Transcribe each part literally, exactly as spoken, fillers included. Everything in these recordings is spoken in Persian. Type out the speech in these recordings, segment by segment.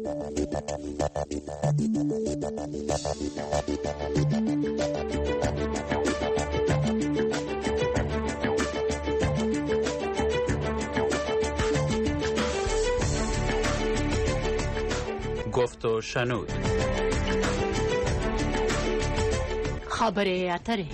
گفت و شنود. خبره اتره.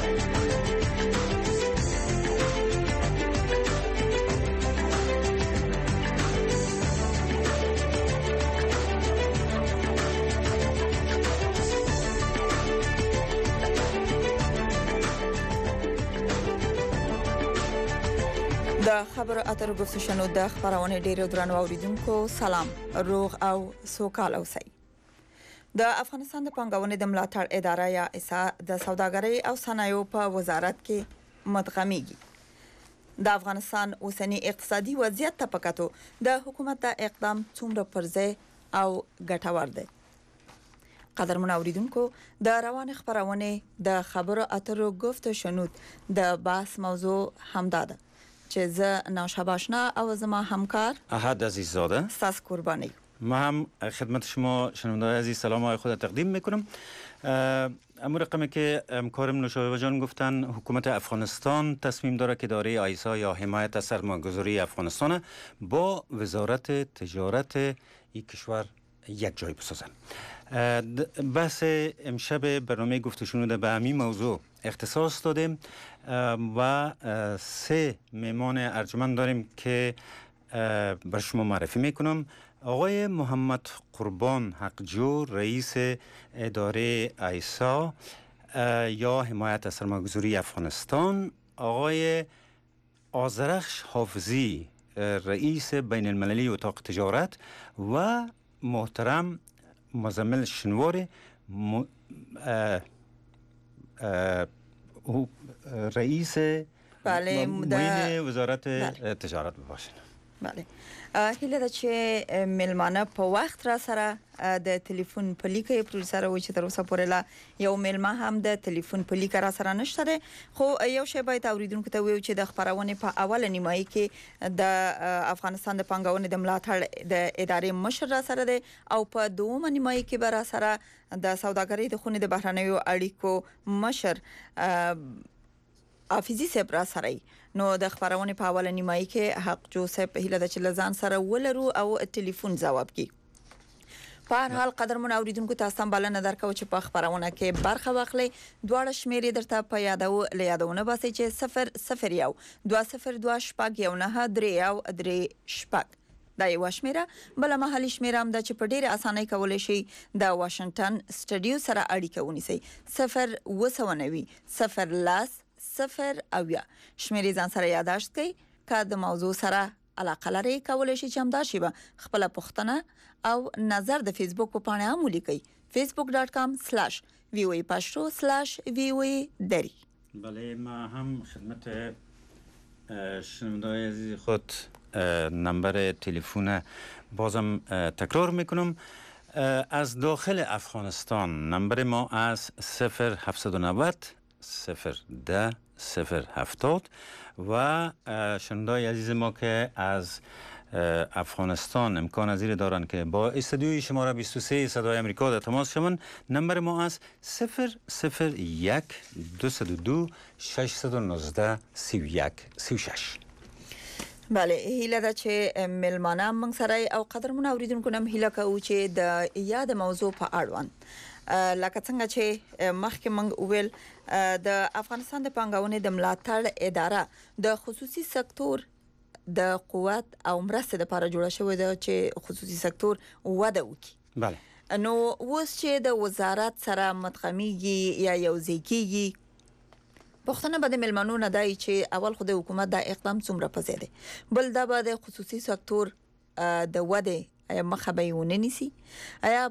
د خبرو اترو گفت و شنود د خبرونه ډیرو درنو اوریدونکو سلام، روغ او سوکال اوسئ. د افغانستان د پنځګونې د ملاتړ اداره یا ایسا د سوداګرۍ او صنایعو په وزارت کې مدغمېږي. د افغانستان اوسنی اقتصادي وضعیت ته پکاتو د حکومت د اقدام څومره پرځای او ګټور دی. قدرمن اوریدونکو د روان خبرونه د خبرو اترو گفت و شنود د بحث موضوع همدا ده چې زه ناشباشنا او زما همکار احد عزیززاده ستاسو قربانی. ما هم خدمت شما شنونده‌های عزیز سلام های خود تقدیم میکنم. اما رقمی که همکارم نوشابه جان گفتن، حکومت افغانستان تصمیم داره که اداره آیسا یا حمایت از سرمایه‌گذاری افغانستان با وزارت تجارت این کشور یک جای بسازن. بحث امشب برنامه گفت و شنود به همین موضوع اختصاص دادیم و سه میمان ارجمند داریم که بر شما معرفی میکنم. آقای محمد قربان حقجو، رئیس اداره آیسا یا حمایت از سرمایه‌گذاری افغانستان، آقای آذرخش حافظی، رئیس بین المللی اتاق تجارت و محترم مزمل شنوار م... اه... اه... رئیس بله معین وزارت بله. تجارت باشین. بله. هیله ده چې ملمانه په وخت را سره د ټلیفون په لیکه پروډوسر و چې تر اوسه پورې لا یو ملما هم د ټلیفون په لیکه را سره نشته ده. خو یو شی باید اوریدونکو ته ویو چې د خبرونه په اوله نیمایي کې د افغانستان د پنځګونې د ملاتړ د ادارې مشر را سره ده او په دومره نیمایي کې به را سره د سوداګرۍ د خونې د بهرنیو اړیکو مشر حافظي صاحب را سره. نو د خبرونه په اوله نیمایي کې حق جو صاحب هیله د چلزان سره ولرو او ټلیفون جواب کی. په هر حال قدرمن اوریدونکو تاسو هم بلنه درکو چې په خبرونه کې برخه واخلئ. دواړه شمیرې درته په یادو لیادونه باسي چې صفر صفر یو دوه صفر دوه شپږ یو نه درې یو درې شپږ. دا یو شمیره. بل محلي شمیره هم د چې په ډیره اسانۍ کولای شي د واشنگټن سټډیو سره اړیکه ونیسئ. صفر اووه نوي صفر لاس صفر اویا. شمیرې ځان سره یاداشت کړئ. که د موضوع سره علاقه لرئ کولای شئ چې همدا شی به خپل پوښتنه او نظر د فیسبوک په پاڼه هم ولیکئ. facebook dot com slash voa pashto slash voa dari. بله، ما هم خدمت شنونده‌های عزیز خود نمبر تلفن بازم تکرار میکنم. از داخل افغانستان نمبر ما از صفر هفتصد و نود صفر ده صفر هفتاد و شنونده‌های عزیز ما که از افغانستان امکان پذیر دارند که با استودیوی شماره بیست و سه صدای آمریکا در تماس شوند. نمبر ما از صفر صفر یک دویست و دو ششصد و نوزده سی و یک سی و شش. بله، هیله ده چې ملمانه موږ سره او قدرمن اوریدونکو هم هیله کوو چې د یاد موضوع په اړوند لکه څنګه چې مخکې موږ وویل د افغانستان د پنځګونې د ملاتړ اداره د خصوصي سکتور د قوت او مرسته لپاره جوړه شوې ده چې خصوصي سکتور وده وکړي. بله. نو اوس چې د وزارت سره متخمیږي یا یوځای کیږي، پښتنه به د ملمنو نه دی چې اول خو د حکومت د اقدام څومره پزې ده، بل دا به د خصوصي سکتور د وده مخه به ونه نیسي. آیا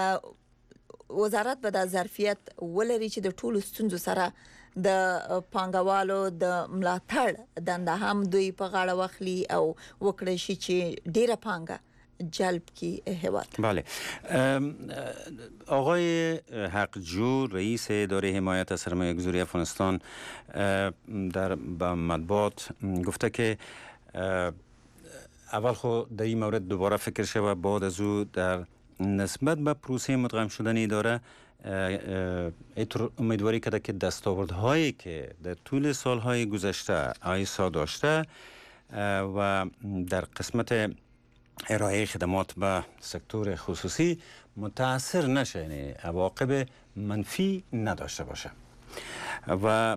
وزارت به د ظرفیت ولري چې د ټولو ستونزو سره د پانګوالو د ملاتړ دنده هم دوی په غاړه واخلي او وکړي شي چې ډیره پانګه جلب کی هواد؟ بله. آقای حقجو، رئیس اداره حمایت از سرمایه‌گذاری افغانستان، در مطبوعات گفته که اول خو در این مورد دوباره فکر شود بعد از او در نسبت به پروسه مدغم شدن اداره اینطور امیدواری کرده که دستاوردهایی که در طول سالهای گذشته آیسا داشته و در قسمت ارائه خدمات به سکتور خصوصی متاثر نشه، یعنی عواقب منفی نداشته باشه. و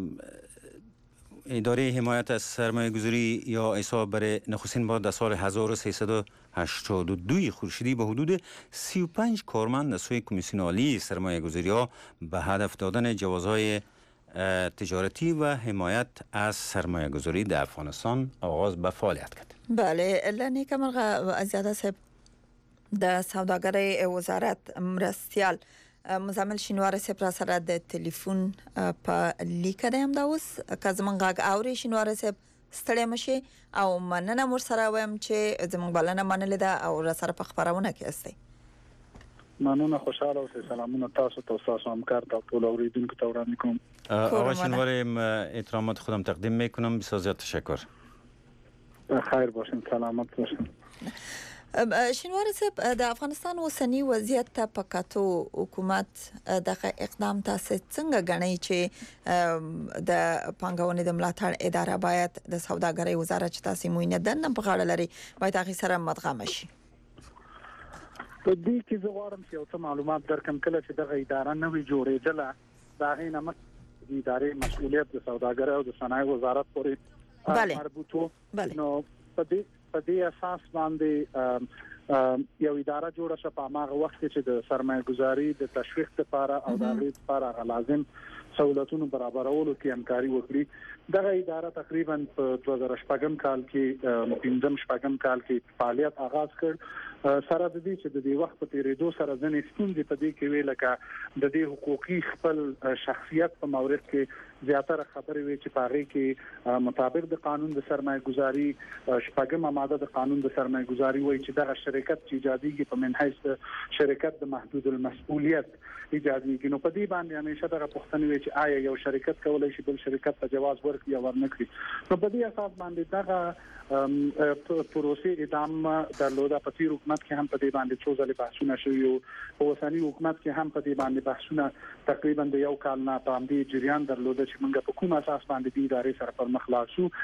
اداره حمایت از سرمایه گذاری یا ایسا برای نخستین بار در سال هزار و سیصد و هشتاد و دو خورشیدی به حدود سی و پنج کارمند از سوی کمیسیون عالی سرمایه گذاری ها به هدف دادن جوازهای تجارتی و حمایت از سرمایه گذاری در افغانستان آغاز به فعالیت کرد. بله، لانی کمرغه از زیاده صاحب د سوداګرۍ وزارت مرستیال مزمل شینوار صاحب را سره د ټلیفون په لیکه ده هم دا اوس که زمونږ غږ اوري شینوار صاحب ستړی مشي او مننه مور سره وایم چې زمونږ بلنه منلې ده او را سره په خبرونه کې استئ. مننه، خوشاله اوسئ. سلامونه تاسو ته، تاسو همکار ته، ټول اوریدونکو ته وړاندې کوم. آقای شینوار، احترامات خودم تقدیم میکنم. بسیار زیاد تشکر. خیر باشین، سلامت باشین. شینوار صاحب، د افغانستان اوسنی وضعیت ته په کتو حکومت دغه اقدام تاسو څنګه غنئ چې د پانګونې د ملاتړ اداره باید د سوداګرۍ وزارت چې تاسو موینه دنه په غاړه لري باید هغه سره مدغم شي؟ په دې کې زه غواړم چې یو څه معلومات درکم. کله چې دغه اداره نوې جوړېدله، دا غي نمک د ادارې مسؤلیت د سوداګرۍ او د صنایع وزارت پورې مربوط وو. نو په دې په دې اساس باندې یو اداره جوړه شوه په هغه وخت کې چې د سرمایه گذاري د تشویق لپاره او د هغې لپاره لازم سہولتونو برابرولو کې همکاري وکړي. دغه اداره تقریبا په دوه زره شپږم کال کې پنځم شپږم کال کې فعالیت آغاز کړ. سره د دې چې د دې وخت په تیریدو سره ځنې ستونزې په دې کې وی لکه د دې حقوقي خپل شخصیت په مورد کې زیاتره خبرې وي چې پاره کې مطابق د قانون د سرمایه گذاري شپږم ماده د قانون د سرمایه گذاري وایي چې دغه شرکت چې ایجادیږي په منحیث د شرکت د محدود المسؤلیت ایجادیږي. نو په دې باندې همیشه دغه پوښتنه وي چې آیا یو شرکت کولای شي بل شرکت ته جواز ورکړي یا ورنکړي. نو په دې اساس باندې دغه پروسې ادامه درلوده. په تیر حکومت کې هم په دې باندې څو ځله بحثونه شوي او په اوسنی حکومت کې هم په دې باندې بحثونه تقریبا د یو کال نه په همدې جریان درلوده چې موږ په کوم اساس باندې د ادارې سره پر مخ لاړ شو.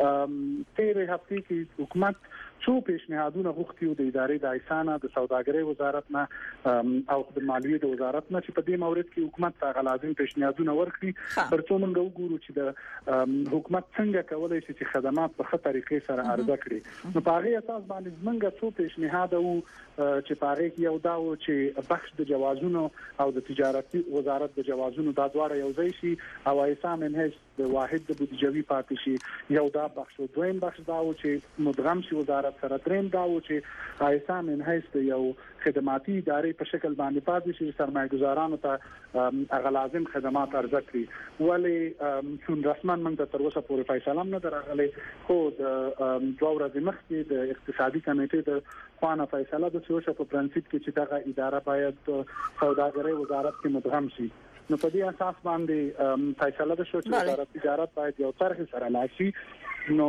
تیرې هفتې کې حکومت څو پیشنهادونه غوښتي د ادارې د ایسانه د سوداګرۍ وزارت نه او د مالیې د وزارت نه چې په دې مورد کې حکومت ته لازم پیشنهادونه ورکړي ترڅو موږ وګورو چې د حکومت څنګه کولای شي چې خدمات په ښه طریقې سره عرضه کړي. نو په هغه اساس باندې موږ څو پیشنهاد او چې په هغه کې یو دا و چې بخش د جوازونو او د تجارتي وزارت د جوازونو دا دواړه یو ځای شي او ایسا منهج د واحد د بودیجوي پاتې شي. یو دا بخش او دویم بخش دا و چې مدغم شي وزارت سره. دریم دا و چې ایسا منهج د یو خدماتي ادارې په شکل باندې پاتې شي سرمایه گذارانو ته هغه لازم خدمات عرضه کړي. ولی څون رسما موږ ته تر اوسه پورې فیصله نه درغلې، خو د دوه ورځې مخکې د اقتصادي کمیټې د خوانه فیصله د څه په پرنسيپ کې چې دغه اداره باید سوداګرۍ وزارت کې مدغم شي. نو په دې اساس باندې فیصله ده شو چې وزارت تجارت باید یو طرح سره لاشي. نو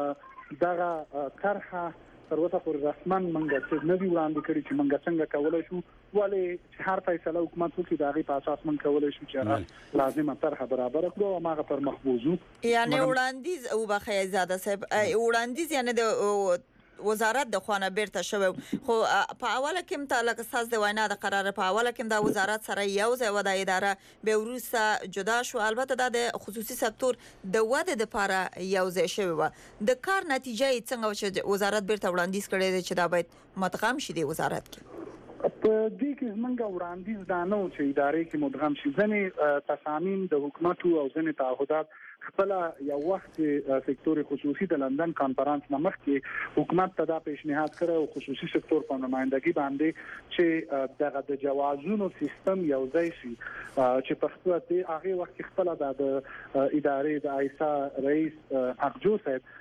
دغه طرحه تر اوسه پورې رسما موږ څه نه دی وړاندې کړی چې موږ څنګه کولای شو. ولې چې هر فیصله حکومت وکړي د هغې په اساس موږ کولای شو چې لازمه طرحه برابر کړو او هغه پر مخبوزو. یعنی وړاندیز او بخیر زاده صاحب وړاندیز یعنی د وزارت د خوانه بیرته شوی، خو په اوله کې متعلق اساس د وینا د قرار په اوله کې د وزارت سره یو ځای و د اداره به وروسته جدا شو. البته د خصوصي سکتور د وده د لپاره یو ځای شوی و. د کار نتیجه یې څنګه چې وزارت بیرته وړاندیز کړی دی چې دا باید مدغم شي د وزارت کې؟ په دې کې زمونږ وړاندیز دا نه و چې ادارې کې مدغم شي. ځینې تصامیم د حکومت او ځینې تعهدات خپل یو وخت سکتور خصوصي د لندن کانفرنس نه مخکې حکومت ته دا پیشنهاد کړو او خصوصي سکتور په نمائندګي باندې چې دغه د جوازونو سیستم یو ځای شي چې په خپل د هغه وخت خپل د ادارې د ایسا رئیس اقجو صاحب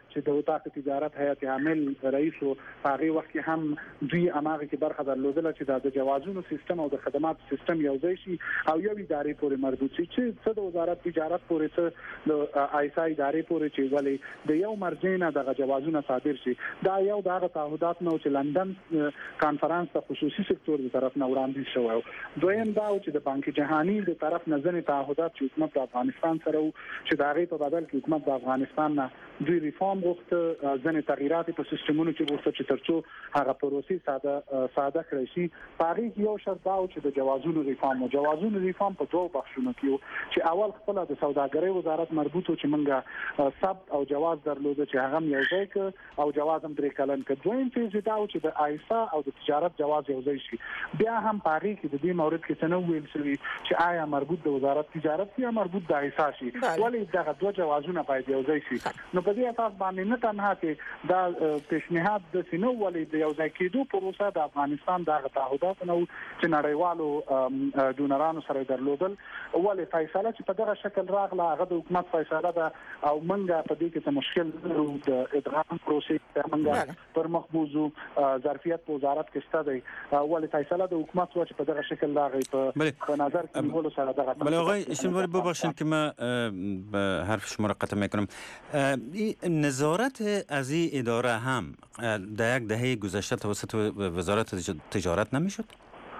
چې د اتاق تجارت هیئت عامل رئیس او هغه وخت هم دوی اماغه کې برخه درلودله چې د جوازونو سیستم او د خدمات سیستم یو ځای شي او یو ادارې پورې مربوط شي چې څه د وزارت تجارت پورې څه د آیسا ادارې پورې چې ولې د یو مرجینه د جوازونو صادر شي دا یو دغه تعهدات نو چې لندن کانفرنس ته خصوصي سکتور د طرف نه وړاندې شو. دویم دا چې د بانک جهانی د طرف نه ځنې تعهدات چې حکومت د افغانستان سره چې دا غي په بدل کې حکومت د افغانستان نه دوی ریفارم غوښته ځنې تغیرات په سیستمونو کې غوښته چې ترڅو هغه پروسې ساده ساده کړی شي. پاره یو شرط دا چې د جوازونو ریفارم او جوازونو ریفارم په دوه بخښونو کې چې اول خپل د سوداګرۍ وزارت مربوط چې منګه ثبت او جواز درلود چې هغه یو ځای ک او جواز هم درې کلن ک. دویم فیز دا چې د آیسا او د تجارت جواز یو ځای شي. بیا هم پاره کې د دې مورد کې څنګه ویل شوی چې آیا مربوط د وزارت تجارت یا مربوط د آیسا شي ولې دغه دوه جوازونه باید یو ځای شي. نو په دې اساس باندې نه تنها چې دا پیشنهاد د سينو ولې د یو ځای کېدو پروسه د افغانستان دغه تعهدات نو چې نړیوالو ډونرانو سره درلودل ولې فیصله چې په دغه شکل راغله هغه د حکومت فیصله ده او منګه په دې کې څه مشکل د ادغام پروسې منګه پر مخبوزو ظرفیت په وزارت کې ستاسو ولې فیصله د حکومت و چې په دغه شکل راغی په نظر کې نیولو سره دغه بله آقای شنواری ببخشید که من به حرف شما را قطع میکنم. نظارت از این اداره هم در یک دهه گذشته توسط وزارت تجارت نمیشد؟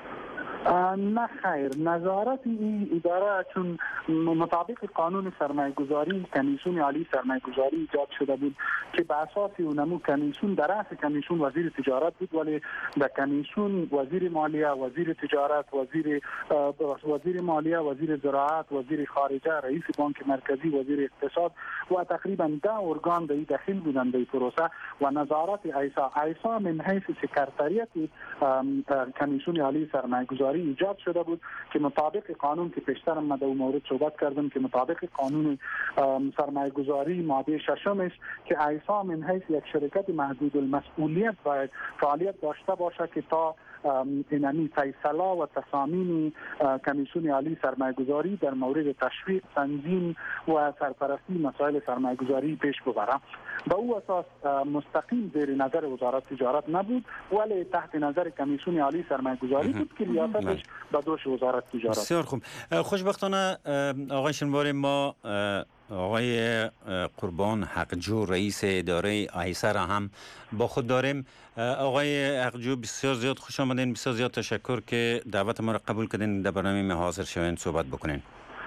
نه خیر، نظارت این اداره چون مطابق قانون سرمایه گذاری کمیسیون عالی سرمایه گذاری ایجاد شده بود که به اساس اونمو کمیسیون در رأس کمیسیون وزیر تجارت بود ولی در کمیسیون وزیر مالیه، وزیر تجارت، وزیر وزیر مالیه، وزیر زراعت، وزیر خارجه، رئیس بانک مرکزی، وزیر اقتصاد و تقریبا ده ارگان در داخل بودند در پروسه و نظارت ایسا ایسا من حیث سکرتریت کمیسیون عالی سرمایه گذاری ایجاد شده بود که مطابق قانون که پیشتر ما در مورد صحبت کردم که مطابق قانون سرمایه گذاری ماده ششم است که ایسا من حیث یک شرکت محدود المسئولیت باید فعالیت داشته باشه که تا اینمی فیصله و تصامیم کمیسیون عالی سرمایه گذاری در مورد تشویق، تنظیم و سرپرستی مسائل سرمایه گذاری پیش ببره. به او اساس مستقیم زیر نظر وزارت تجارت نبود ولی تحت نظر کمیسیون عالی سرمایه گذاری بود که ریاستش به دوش وزارت تجارت. بسیار خوب. خوشبختانه آقای شنواری ما آقای قربان حقجو رئیس اداره ایسا را هم با خود داریم. آقای حقجو بسیار زیاد خوش آمدین، بسیار زیاد تشکر که دعوت ما را قبول کردین در برنامه ما حاضر شوین صحبت بکنین.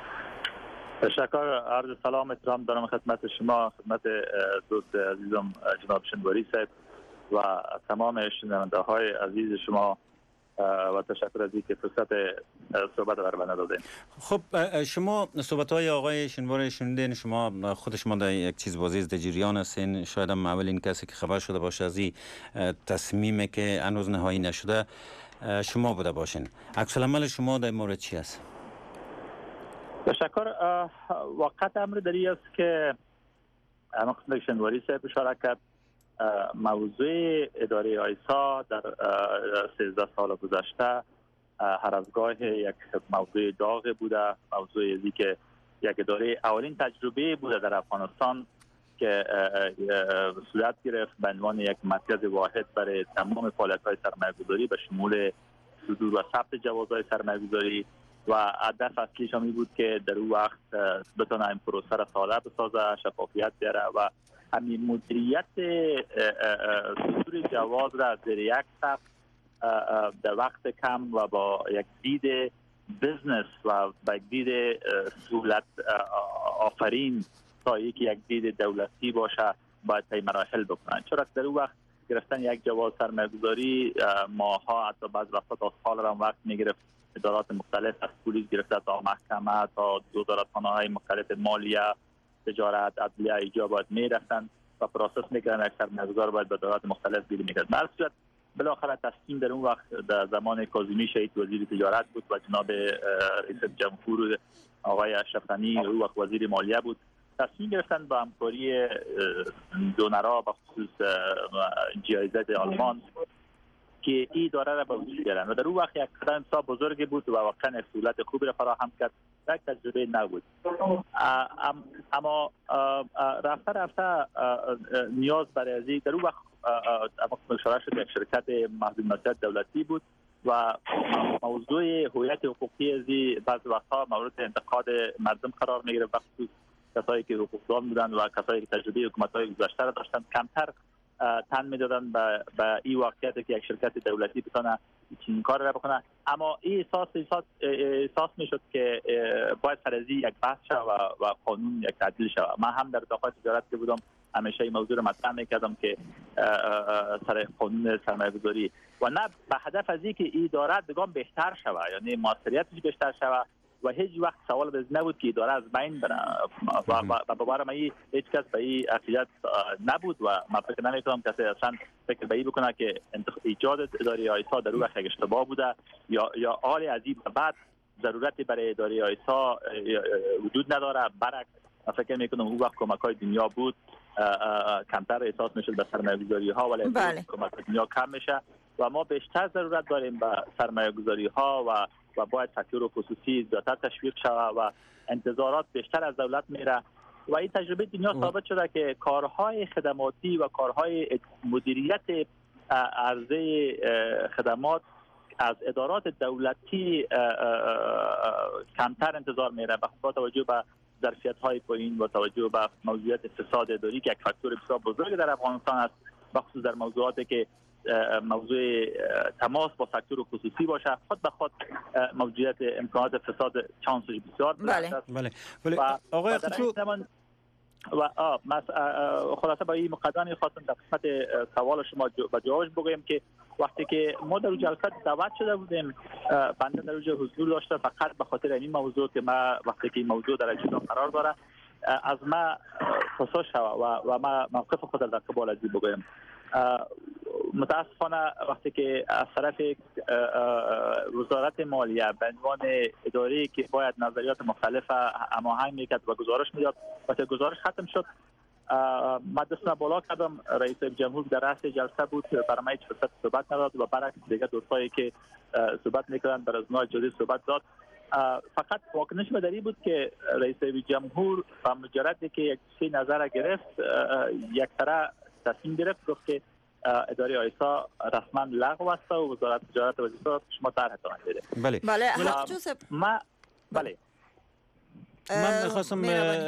تشکر، عرض سلام احترام دارم خدمت شما، خدمت دوست عزیزم جناب شنواری صاحب و تمام شنونده های عزیز شما و تشکر از اینکه فرصت صحبت بر من دادین. خب شما صحبت های آقای شنواری شنیدین، شما خود شما در یک چیز بازی در جریان هستین، شاید هم اولین کسی که خبر شده باشه از این تصمیمی که هنوز نهایی نشده شما بوده باشین. عکس العمل شما در مورد چی است؟ تشکر. واقعا امر دری است که اما خدمت شنواری صاحب اشاره کرد، موضوع اداره ایسا در سیزده سال گذشته هر از گاه یک موضوع داغ بوده، موضوع ازی که یک اداره اولین تجربه بوده در افغانستان که صورت گرفت به عنوان یک مرکز واحد برای تمام فعالیت‌های سرمایه‌گذاری به شمول صدور و ثبت جوازهای سرمایه‌گذاری و هدف اصلیش هم بود که در اون وقت بتونه این پروسه را ساده بسازه، شفافیت بیاره و همین مدیریت صدور جواز را در یک صف در وقت کم و با یک دید بزنس و با یک دید سهولت آفرین تا یکی یک دید دولتی باشه باید طی مراحل بکنن. چرا در اون وقت گرفتن یک جواز سرمایه‌گذاری ماها حتی بعض وقتا تا سال را وقت میگرفت. ادارات مختلف از پلیس گرفته تا محکمه تا وزارتخانه‌های مختلف مالیه، تجارت، عدلیه اینجا باید میرفتن و پروسس میکردن. یک سرمایه‌گذار باید به ادارات مختلف گیر میکرد. در صورت بالاخره تصمیم در اون وقت در زمان کاظمی شهید وزیر تجارت بود و جناب رئیس جمهور آقای اشرف غنی اون وقت وزیر مالیه بود، تصمیم گرفتن با همکاری دونرها به خصوص جی آی زد آلمان که این اداره را به وجود بیارن و در اون وقت یک قدم بسیار بزرگی بود و واقعا سهولت خوبی را فراهم کرد. یک تجربه نبود. اما رفته رفته نیاز برای ازی در اون وقت مشاوره شد یک شرکت محدود مسئولیت دولتی بود و موضوع هویت حقوقی ازی بعض وقتها مورد انتقاد مردم قرار میگیره، بخصوص کسایی که حقوقدان بودن و کسایی که تجربه حکومت‌های گذشته را داشتن کمتر تن میدادن به به این واقعیت که یک شرکت دولتی بتونه این کار را بکنه. اما این احساس احساس احساس میشد که باید سر از یک بحث شود و, و قانون یک تعدیل شود. من هم در داخل تجارت که بودم همیشه این موضوع را مطرح میکردم که سر قانون سرمایه‌گذاری و نه به هدف از اینکه این اداره بگم بهتر شود، یعنی موثریتش بهتر شود و هیچ وقت سوال به نبود که اداره از بین بره و به بار من هیچ کس به این عقیدت نبود و من فکر نمی‌کنم کسی اصلا فکر به این بکنه که ایجاد اداره آیسا در اون وقت یک اشتباه بوده یا یا حال از این بعد ضرورتی برای اداره آیسا وجود نداره. برعکس من فکر می‌کنم اون وقت کمک‌های دنیا بود کمتر احساس میشد به سرمایه‌گذاری‌ها ولی بله. کمک دنیا کم میشه و ما بیشتر ضرورت داریم به سرمایه‌گذاری‌ها و و باید سکتور خصوصی زیادتر تشویق شود و انتظارات بیشتر از دولت میره و این تجربه دنیا ثابت شده که کارهای خدماتی و کارهای مدیریت عرضه خدمات از ادارات دولتی کمتر انتظار میره با توجه به ظرفیت‌های پایین و توجه به موضوعیت اقتصاد اداری که یک فاکتور بسیار بزرگ در افغانستان است، بخصوص در موضوعاتی که موضوع تماس با سکتور خصوصی باشه خود به خود موجودیت امکانات فساد چانسش بسیار بله بله بله آقای خسرو و خلاصه با این مقدمه خواستم در قسمت سوال شما با جوابش بگویم که وقتی که ما در جلسه دعوت شده بودیم بنده در اونجا حضور داشته فقط به خاطر این موضوع که ما وقتی که این موضوع در اجرا قرار داره از ما خصوص شد و و ما موقف خود در قبال از بگویم. متاسفانه وقتی که از طرف وزارت مالیه به عنوان اداره‌ای که باید نظریات مختلف هماهنگ میکرد و گزارش میداد وقتی گزارش ختم شد من دستم بالا کردم، رئیس جمهور در رأس جلسه بود برای من فرصت صحبت نداد و برعکس دیگه دوستایی که صحبت میکردن برای از نوع جدید صحبت داد. فقط واکنش مداری بود که رئیس جمهور با مجردی که یک سی نظر گرفت یک طرح تصمیم گرفت گفت که اداره آیسا رسما لغو است و وزارت تجارت و وزارت شما طرح بده. بله بله حق جوزف ما بله من خواستم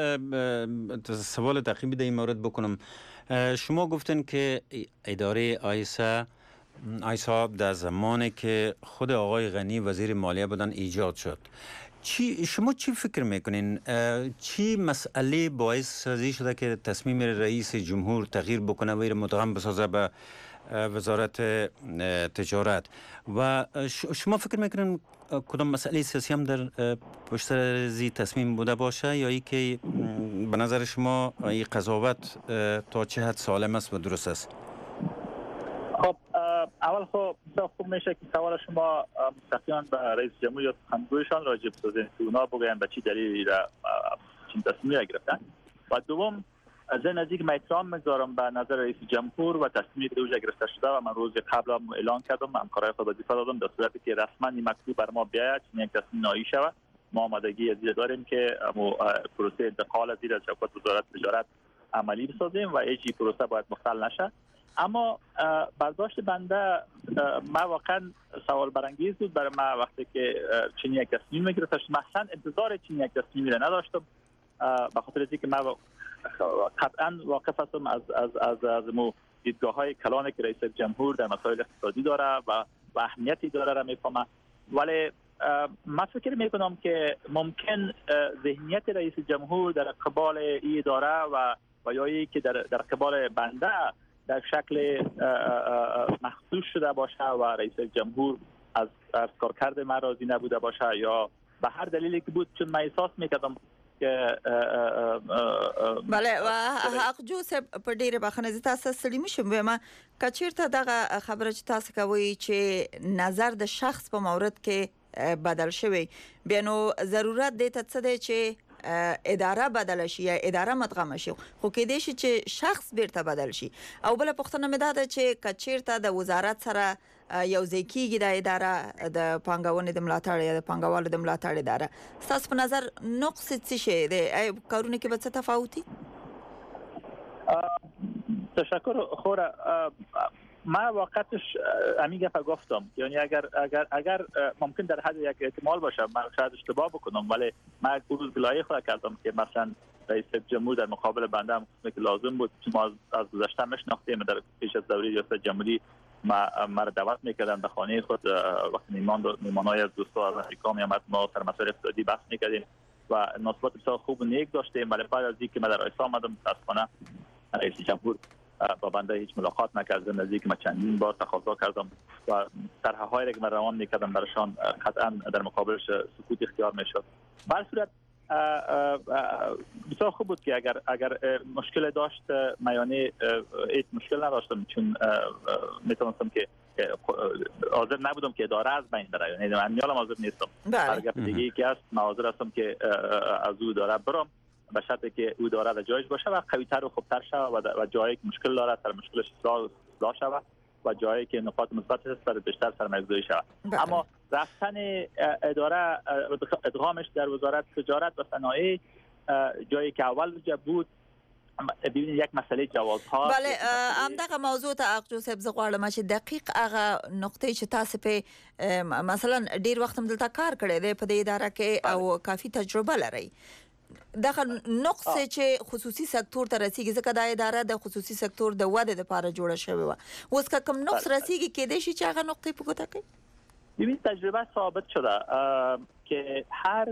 سوال تعقیبی در این مورد بکنم. شما گفتن که اداره آیسا آیسا در زمانی که خود آقای غنی وزیر مالیه بودن ایجاد شد، چی شما چی فکر میکنین؟ چی مسئله باعث سازی شده که تصمیم رئیس جمهور تغییر بکنه و ایره متهم بسازه به وزارت تجارت و شما فکر میکنین کدام مسئله سیاسی هم در پشت سر زی تصمیم بوده باشه یا ای که به نظر شما این قضاوت تا چه حد سالم است و درست است؟ خب اول خب خوب میشه که سوال شما مستقیما به رئیس جمهور یا سخنگویشان راجع به اونا بگوین به چی دلیلی را چین تصمیم گرفتن و دوم از نزدیک من احترام میگذارم به نظر رئیس جمهور و تصمیمی که اوجا گرفته شده و من روز قبل هم اعلان کردم همکارای خود وظیفه دادم در صورتی که رسما این مکتوب بر ما بیاید چنین یک تصمیم نهایی شود ما آمادگی از داریم که پروسه انتقال از زیر شوکت وزارت تجارت عملی بسازیم و هیچ پروسه باید مختل نشه. اما برداشت بنده ما واقعا سوال برانگیز بود برای ما وقتی که چنین یک تصمیم گرفته شد. مثلا انتظار چنین یک تصمیمی را نداشتم به خاطر اینکه ما قطعا واقف هستم از از از از مو دیدگاه‌های کلان که رئیس جمهور در مسائل اقتصادی داره و و اهمیتی داره را میفهمم، ولی من فکر میکنم که ممکن ذهنیت رئیس جمهور در قبال این اداره و و یا ای که در در قبال بنده در شکل مخصوص شده باشه و رئیس جمهور از از کارکرد من راضی نبوده باشه یا به هر دلیلی که بود، چون من احساس میکردم که بله و حق جوزف په ډیره بخنه زه تاسو سړی مشم وایم کچیرته دغه خبره چې تاسو کوي چې نظر د شخص په مورد کې بدل شوی بینو ضرورت دی ته څه دی چې اداره بدل شي یا اداره مدغم شي خو کې دی چې شخص بیرته بدل شي او بل پښتنه مې دا ده چې کچیرته د وزارت سره یو ځای کیږي د اداره د پانګونې د ملاتړ یا د پانګوالو د ملاتړ اداره. تاسو په نظر نقص څه شي دی؟ کارونه کې به څه تفاوتي؟ تشکر خورا. ما واقعتش امیگه فا گفتم، یعنی اگر اگر اگر ممکن در حد یک احتمال باشه، من شاید اشتباه بکنم، ولی من یک روز گلایه خود کردم که مثلا رئیس جمهور در مقابل بنده هم که لازم بود، چون ما از گذشته مشناختیم، در پیش از دوره ریاست جمهوری ما ما را دعوت میکردن به خانه خود، وقتی میمان میمانای از دوستا از امریکا میامد ما سر مسائل اقتصادی بحث میکردیم و مناسبات بسیار خوب و نیک داشتیم. ولی بعد از اینکه من در آیسا آمدم متاسفانه رئیس جمهور با بنده هیچ ملاقات نکردم، نزدیک ما چندین بار تقاضا کردم و طرح‌هایی که من روان میکردم برایشان قطعا در مقابلش سکوت اختیار میشد. به هر صورت بسیار خوب بود که اگر اگر مشکل داشت میانه هیچ مشکل نداشتم، چون میتونستم که حاضر نبودم که اداره از بین بره، یعنی من میالم حاضر نیستم. هر گپ دیگه ای که هست من حاضر هستم که از او اداره برم به شرطی که او اداره در جایش باشه و قوی‌تر و خوبتر شود و جایی که مشکل داره سر مشکلش اصلاح شود و جایی که نقاط مثبت هست برای بیشتر سرمایه‌گذاری شود. اما رفتن اداره ادغامش در وزارت تجارت و صنایع جایی که اول بود، ببینید یک مسئله جوازها. بله، ام دغه موضوع ته اقجو صاحب زه غواړم چې دقیق هغه نقطې چې تاسو په مثلا ډیر وخت هم دلته کار کړی دی په دې اداره کې او کافي تجربه لري، دغه نقص چې خصوصي سکتور ته رسیږي، ځکه دا اداره د خصوصي سکتور د ودې لپاره جوړه شوې و، اوس که کوم نقص رسیږي کېدای شي چې هغه نقطې په ګوته کړي. ببین تجربه ثابت شده که هر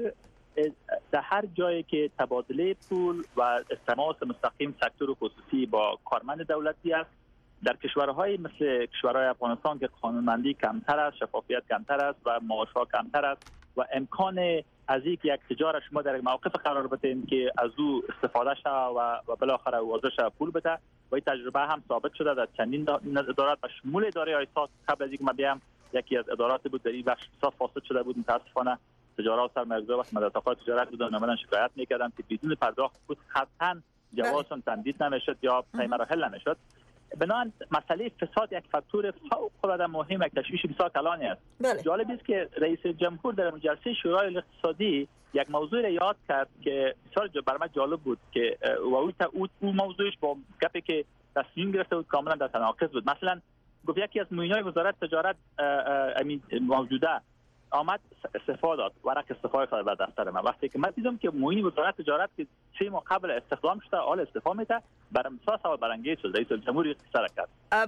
در هر جایی که تبادله پول و تماس مستقیم سکتور خصوصی با کارمند دولتی است، در کشورهای مثل کشورهای افغانستان که قانونمندی کمتر است، شفافیت کمتر است و معاشها کمتر است و امکان از اینکه یک تجار شما در یک موقف قرار بدین که از او استفاده شود و و بالاخره واضح پول بده، و این تجربه هم ثابت شده در چندین ادارات و شمول اداره آیسا. قبل از اینکه ما بیام یکی از ادارات بود در این بخش فاسد شده بود، متاسفانه تجارت و سرمایه‌گذار وقتی مدرسه‌های تجارت بودن اومدن شکایت میکردن که بدون پرداخت بود قطعاً جوازشون تمدید نمیشد یا پی مراحل نمیشد. بنابراین مسئله فساد یک فاکتور فوق‌العاده مهم، یک تشویش بسیار کلانی است. جالب است که رئیس جمهور در جلسه شورای اقتصادی یک موضوع را یاد کرد که بسیار برای من جالب بود که و او او موضوعش با گپی که تصمیم گرفته بود کاملا در تناقض بود. مثلا گفت یکی از معینای وزارت تجارت موجوده آمد استعفا داد، ورق استعفای خود به دفتر من. وقتی که من دیدم که معین وزارت تجارت که سه ماه قبل استخدام شده حال استعفا میده، برام احساس او برانگیز شد. رئیس جمهور اقتصاد کرد.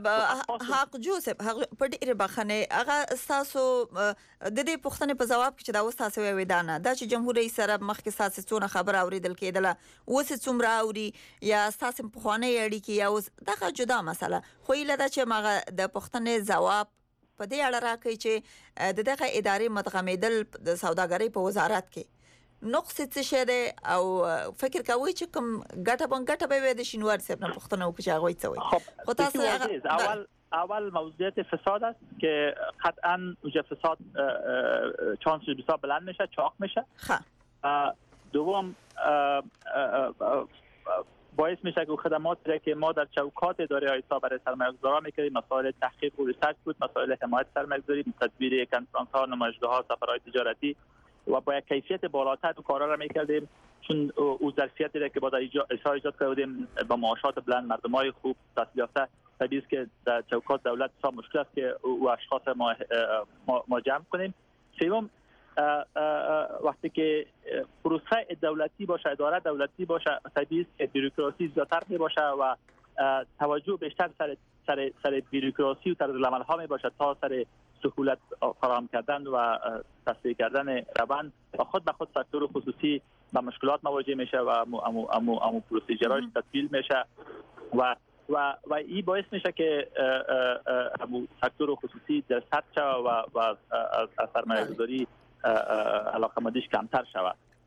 حق جوزف حق په ډیره بخنه هغه تاسو د دې پوښتنې په جواب کې چې دا اوس تاسو ویدانه دا چې جمهور رئیس سره مخکې تاسو څونه خبر اوریدل کېدله، اوس څومره اوري یا تاسو په خوانې اړیکې یا اوس دغه جدا مسله خو یله دا چې ماغه د پوښتنې جواب په دې اړه راکړي چې د دغه ادارې مدغمېدل د سوداګرۍ په وزارت کې نقص څه شه ده او فکر کوي چې کوم ګټه بن ګټه به د شینوار صاحب نه پوښتنه وکړي هغه څه وایي. خب تاسو اول اول موضوعیت فساد است که قطعا وجه فساد چانسش بسیار بلند میشه، چاق میشه. دوم باعث میشه که خدماتی که ما در چوکات اداره آیسا برای سرمایه‌گذاران می‌کردیم، مسائل تحقیق و ریسرچ بود، مسائل حمایت سرمایه‌گذاری، تدبیر کنفرانس‌ها، نمایشگاه‌ها، سفرهای تجارتی و با یک کیفیت بالاتر تو کارا را می‌کردیم، چون او ظرفیتی را که با آیسا ایجاد کردیم با معاشات بلند، مردمای خوب، تحصیل یافته، طبیعی است که در چوکات دولت بسیار مشکل است که او اشخاص ما ما جمع کنیم. سوم وقتی که پروسه دولتی باشه، اداره دولتی باشه، طبیعی است که بوروکراسی زیادتر می باشه و توجه بیشتر سر سر سر بوروکراسی و طرزالعمل ها می باشه تا سر سهولت فراهم کردن و تسریع کردن روند و خود به خود سکتور خصوصی با مشکلات مواجه میشه و امو امو امو پروسیجرش تطبیق میشه و و و این باعث میشه که امو سکتور خصوصی در سطح و و از سرمایه‌گذاری علاقه مندیش کمتر شود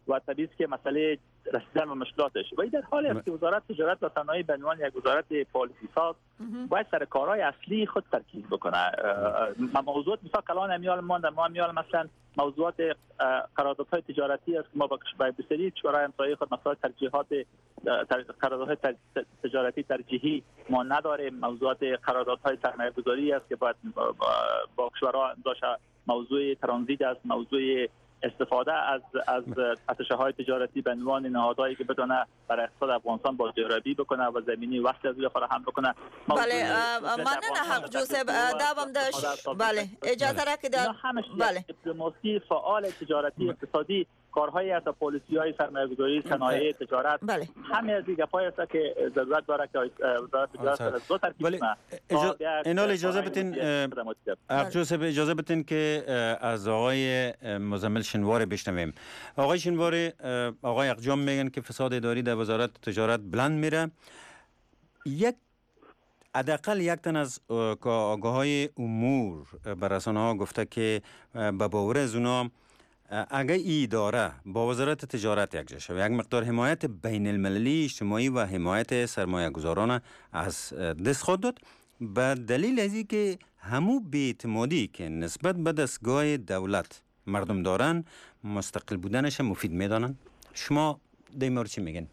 و طبیعی است که مسئله رسیدن به مشکلاتش و در حالی است که وزارت تجارت و صنایع به عنوان یک وزارت پالیسی ساز باید سر کارهای اصلی خود ترکیز بکنه. موضوعات مثلا کلان امیال مانده ما امیال مثلا موضوعات قراردادهای تجارتی است که ما با بسیاری کشورهای همسایه خود مثلا ترجیحات قراردادهای تجارتی ترجیحی ما نداریم. موضوعات قراردادهای سرمایه‌گذاری است که باید با کشورها داشته. موضوع ترانزیت است، موضوع استفاده از از اتشه‌های تجارتی به عنوان نهادهایی که بتونه برای اقتصاد افغانستان بازیابی بکنه و زمینی وقت از روی فراهم بکنه. بله مننه حق جوسف داوام داشت. بله اجازه را که در بله دیپلماسی فعال تجارتی اقتصادی کارهایی از پالیسی‌های سرمایه‌گذاری صنایع تجارت بله. همه از دیگه پای است که ضرورت داره که وزارت تجارت از دو ترکیب کنه. اینال اجازه بدین حق جوسف اجازه بدین که از آقای مزمل شنوار بشنویم. آقای شنوار، آقای اقجام میگن که فساد اداری در وزارت تجارت بلند میره. یک حداقل یک تن از آگاهای امور بر رسانه‌ها گفته که به باور از اونا اگر ای اداره با وزارت تجارت یک جا شود یک مقدار حمایت بین المللی اجتماعی و حمایت سرمایه گذاران از دست خود داد به دلیل از که همو بی‌اعتمادی که نسبت به دستگاه دولت مردم دارن مستقل بودنش مفید میدانن. شما در مورد چی میگن؟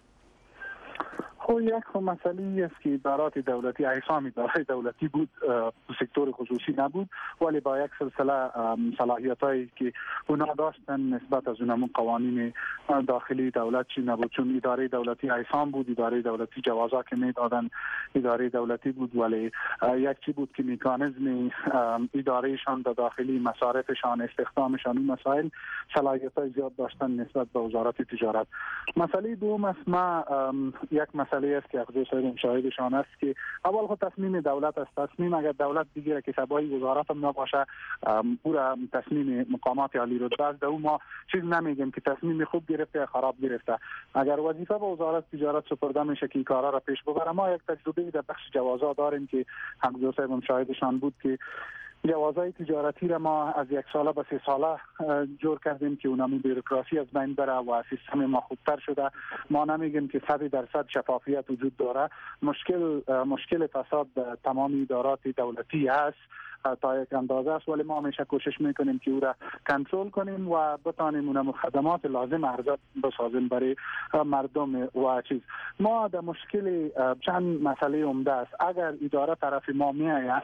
خب یک مسئله است که ادارات دولتی اقسام ادارات دولتی بود، سکتور خصوصی نبود، ولی با یک سلسله صلاحیتایی که اونا داشتن نسبت از اونمون قوانین داخلی دولت چی نبود، چون اداره دولتی اقسام بود، اداره دولتی جوازا که میدادن اداره دولتی بود، ولی یک چی بود که مکانیزم ادارهشان در داخلی مصارفشان استخدامشان این مسائل صلاحیتای زیاد داشتن نسبت به وزارت تجارت. مسئله دوم است ما یک مسئله است که اخذ شاید شاهدشان است که اول خود تصمیم دولت است. تصمیم اگر دولت بگیره که سبایی وزارت هم نباشه پورا تصمیم مقامات عالی رتبه است، در ما چیز نمیگیم که تصمیم خوب گرفته یا خراب گرفته. اگر وظیفه به وزارت تجارت سپرده میشه که این کارا را پیش ببره، ما یک تجربه در بخش جوازا داریم که حق صاحب هم شاهدشان بود که جوازهای تجارتی را ما از یک ساله به سه ساله جور کردیم که اونم بیروکراسی از بین بره و سیستم ما خوبتر شده. ما نمیگیم که صد درصد شفافیت وجود داره. مشکل مشکل فساد تمام ادارات دولتی است تا یک اندازه است، ولی ما همیشه کوشش میکنیم که او را کنترل کنیم و بتانیم اونم خدمات لازم عرضه بسازیم برای مردم و چیز. ما در مشکل چند مسئله عمده است. اگر اداره طرف ما میآید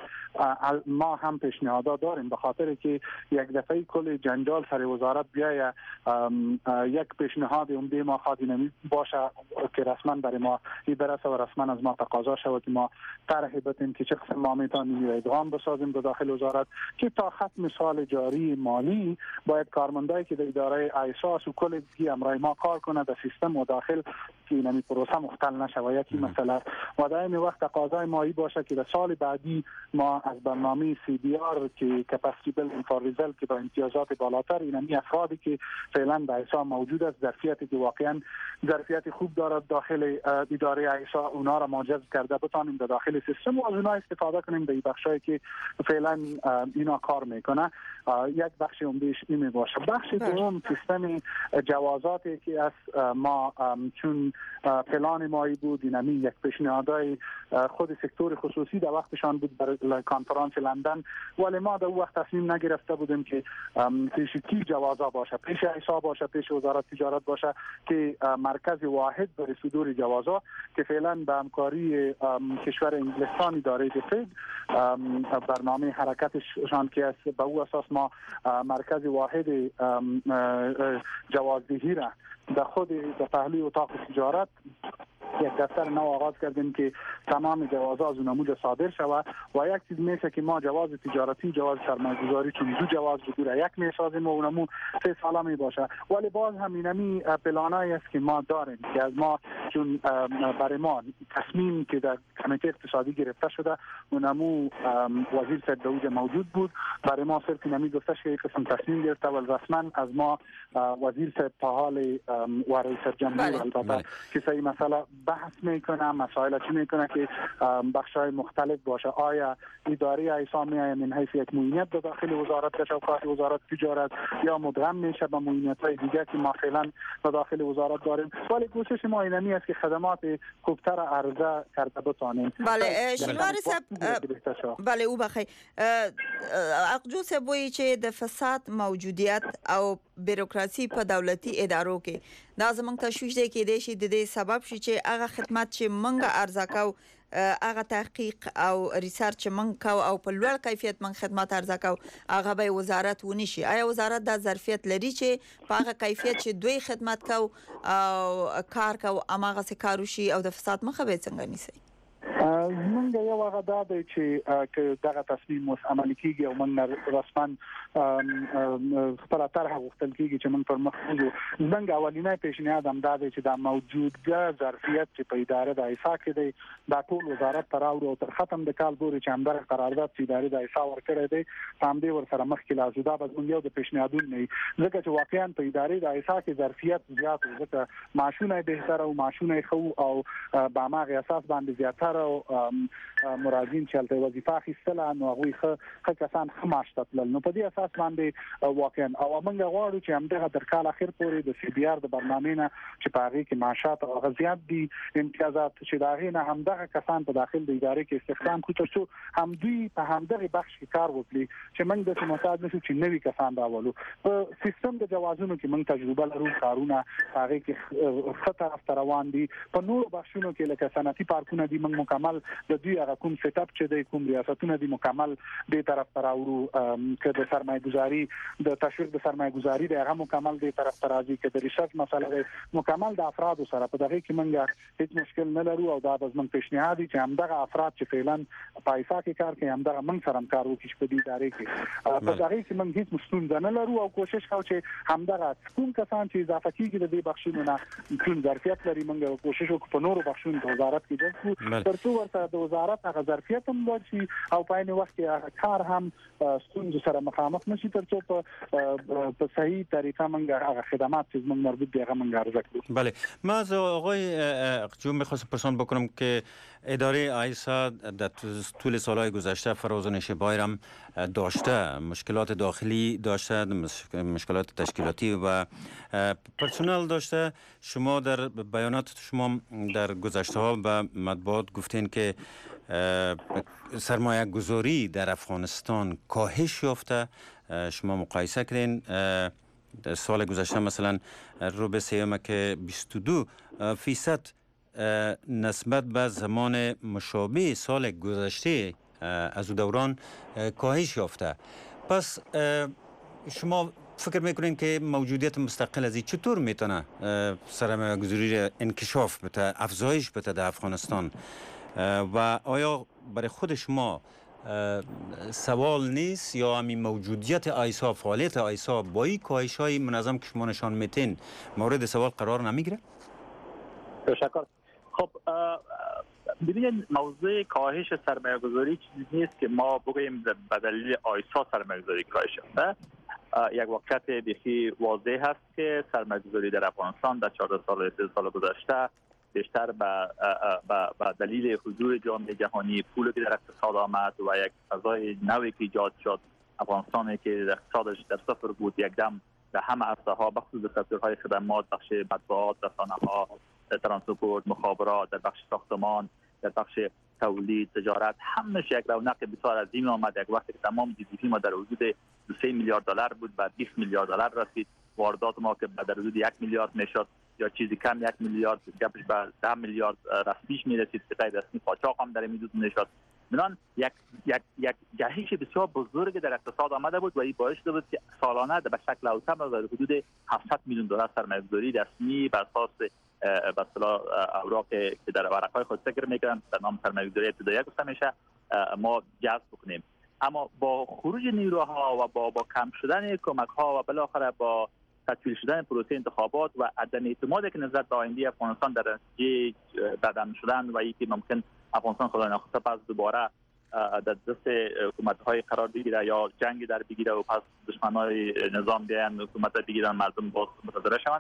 ما هم پیشنهادات داریم، به خاطر که یک دفعه کل جنجال سر وزارت بیاید یک پیشنهاد عمده ما خواهد نمی باشه که رسما برای ما برسه و رسما از ما تقاضا شود که ما طرح بدیم که چه قسم ما میتونیم ادغام بسازیم به داخل وزارت که تا ختم سال جاری مالی باید کارمندایی که در اداره ایساس و کل دیگه امرای ما کار کنه در سیستم و داخل که نمی پروسه مختل نشه و یکی مسئله و در این وقت تقاضای مایی باشه که در سال بعدی ما از برنامه سی بی آر که کپاسیتی بیلدینگ فور ریزلت که با امتیازات بالاتر اینمی افرادی که فعلا در ایسا موجود است، ظرفیتی که واقعا ظرفیت خوب دارد داخل اداره ایسا اونا را ما جذب کرده بتانیم در داخل سیستم و از اونا استفاده کنیم در بخشایی که فعلا اینا کار میکنه. یک بخش عمدهش این باشه. بخش دوم سیستم جوازاتی که از ما چون پلان مایی بود اینمی یک پیشنهادای خود سکتور خصوصی در وقتشان بود برای کنفرانس لندن، ولی ما در وقت تصمیم نگرفته بودیم که پیش کی جوازا باشه، پیش ایسا باشه، پیش وزارت تجارت باشه که مرکز واحد برای صدور جوازا که فعلا به همکاری کشور انگلستان اداره دفید برنامه حرکتشان که است به او اساس ما مرکز واحد جوازدهی را در خود در پهلوی اتاق تجارت یک دفتر نو آغاز کردیم که تمام جوازها از اونموج صادر شود و یک چیز میشه که ما جواز تجارتی جواز سرمایه‌گذاری چون دو جواز بگیره یک میسازیم و اونمو سه ساله می باشه، ولی باز هم اینمی پلانایی است که ما داریم که از ما چون برای ما تصمیم که در کمیته اقتصادی گرفته شده اونمو وزیر سدوج موجود بود، برای ما صرف اینمی گفته که یک قسم تصمیم گرفته ولی رسما از ما وزیر سد تا حال و رئیس جمهور البته که صحیح مسئله بحث میکنه، مسائل چی میکنه که بخش‌های مختلف باشه. آیا اداره ایسا میآید من حیث یک معینیت به داخل وزارت تشویقات وزارت تجارت یا مدغم میشه به معینیت‌های دیگه که ما فعلا به داخل وزارت داریم، ولی کوشش ما اینمی است که خدمات خوبتر عرضه کرده بتانیم. بله شنواری صاحب، بله او بخیر اقجو صاحب وایي چې د فساد موجودیت او بیروکراسي په دولتي ادارو کې دا زموږ تشویش دی کې د شي د دې سبب شي چې هغه خدمات چې موږ ارزه کوو، هغه تحقیق او ریسرچ موږ کوو او په لوړ کیفیت موږ خدمات ارزه کوو، هغه به وزارت ونشي. آیا وزارت دا ظرفیت لري چې په هغه کیفیت چې دوی خدمات کوو او کار کوو اماغه سي کارو شي او د فساد مخه به څنګه نیسي؟ زمونږ یو هغه دا دی چې دغه تصمیم اوس عملي کیږي او موږ رسما خپله طرحه غوښتل کیږي چې موږ پر مخ وځو. زمونږ اولینی پیشنهاد هم دا دی چې دا موجوده ظرفیت چې په اداره د ایسا کې دی دا ټول وزارت ته راوړو او تر ختم د کال پورې چې همدغه قرارداد چې ادارې د ایسا ورکړی دی په همدې ورسره مخکې لاځو. دا به زموږ یو د پیشنهادونو نه وي، ځکه چې واقعا په ادارې د ایسا کې ظرفیت زیات و، ځکه معاشونه یې بهتره او معاشونه یې ښه او په هماغې اساس باندې زیاتره مرادین چې هلته وظیفه اخیستله نو هغوی ښه کسان ښه معاش ته تلل. نو په دې اساس باندې واقعا او موږ غواړو چې همدغه تر کال اخر پورې د سی بي ار د برنامې نه چې په هغې کې معاشات او هغه زیات دي امتیازات چې د هغې نه همدغه کسان په داخل د ادارې کې استخدام کړو تر څو هم دوی په همدغه بخش کې کار وکړي چې موږ داسې محتاج نشو چې نوي کسان راولو. په سیستم د جوازونو کې موږ تجربه لرو، کارونه په هغې کې ښه طرف ته روان دي. په نورو بخشونو کې لکه صنعتي پارکونه دي موږ مکمل د دوی هغه کوم سیټ اپ چې د کوم ریاستونه دي مکمل دې طرف ته راوړو، که د سرمایه گذاري د تشویق د سرمایه گذاري د هغه مکمل دې طرف ته راځي، که د ریسرچ مسله مکمل د افرادو سره په دغه کې موږ هیڅ مشکل نه لرو او دا د زموږ پیشنهاد دي چې همدغه افراد چې فعلا په ایسا کې کار کوي همدغه موږ سره کار وکړي په دې ادارې کې. په دغه کې موږ هیڅ ستونزه نه لرو او کوشش کوو چې همدغه کوم کسان چې اضافه کیږي د دې بخښونو نه کوم ظرفیت لري موږ کوشش وکړو په نورو بخښونو د وزارت کې جذب تر څو ورته د وزارت هغه ظرفیت هم لري او په عین وخت کې هغه کار هم ستونزو سره مخامخ نشي تر څو په په صحیح طریقه موږ هغه خدمات چې موږ مربوط به هغه موږ عرضه کړو. بله، ما از آقای اقجو می‌خواستم پرسان بکنم که اداره ایسا در طول سالهای گذشته فراز و نشیب‌هایی هم داشته، مشکلات داخلی داشته، مشکلات تشکیلاتی و پرسونل داشته. شما در بیانات شما در گذشته ها به مطبوعات گفتین که سرمایه گذاری در افغانستان کاهش یافته. شما مقایسه کردین سال گذشته مثلا ربع سوم که بیست و دو فیصد نسبت به زمان مشابه سال گذشته از او دوران کاهش یافته. پس شما فکر میکنین که موجودیت مستقل از این چطور میتونه سرمایه گذاری انکشاف بده، افزایش بده در افغانستان و آیا برای خود شما سوال نیست یا همین موجودیت ایسا، فعالیت ایسا با این کاهش های منظم که شما نشان میتین مورد سوال قرار نمیگیره؟ تشکر. خب ببینید موضوع کاهش سرمایه گذاری چیزی نیست که ما بگوییم به دلیل ایسا سرمایه گذاری کاهش یافته. یک واقعیت بسیار واضح هست که سرمایه گذاری در افغانستان در چهارده سال سه سال گذشته بیشتر به دلیل حضور جامعه جهانی، پولی که در اقتصاد آمد و یک فضای نوی که ایجاد شد، افغانستانی که اقتصادش در صفر بود یک دم در همه عرصه ها بخصوص سکتورهای خدمات، بخش مطبوعات، رسانه‌ها، ترانسپورت، مخابرات، در بخش ساختمان، در بخش تولید، تجارت، همش یک رونق بسیار عظیم آمد. یک وقتی که تمام جی دی پی ما در حدود سه میلیارد دلار بود بعد بیست میلیارد دلار رسید. واردات ما که در حدود یک میلیارد میشد یا چیزی کم یک میلیارد گپش به ده میلیارد رسمیش میرسید که غیر رسمی قاچاق هم در این حدود میشد. منان یک یک یک جهش بسیار بزرگ در اقتصاد آمده بود و این باعث شده بود که سالانه به شکل اوسط در حدود هفتصد میلیون دلار سرمایه‌گذاری رسمی بر اساس به اصطلاح اوراق که در ورقه‌های خود ذکر می‌کنن در نام سرمایه‌گذاری ابتدایی گفته میشه ما جذب کنیم. اما با خروج نیروها و با با کم شدن کمک‌ها و بالاخره با تطویل شدن پروسه انتخابات و عدم اعتمادی که نسبت به آینده افغانستان در نتیجه بدم شدن و اینکه ممکن افغانستان خدای نخواسته پس دوباره در دست حکومت‌های قرار بگیره یا جنگ در بگیره و پس دشمنای نظام بیان حکومت بگیرن مردم باز متضرر شوند.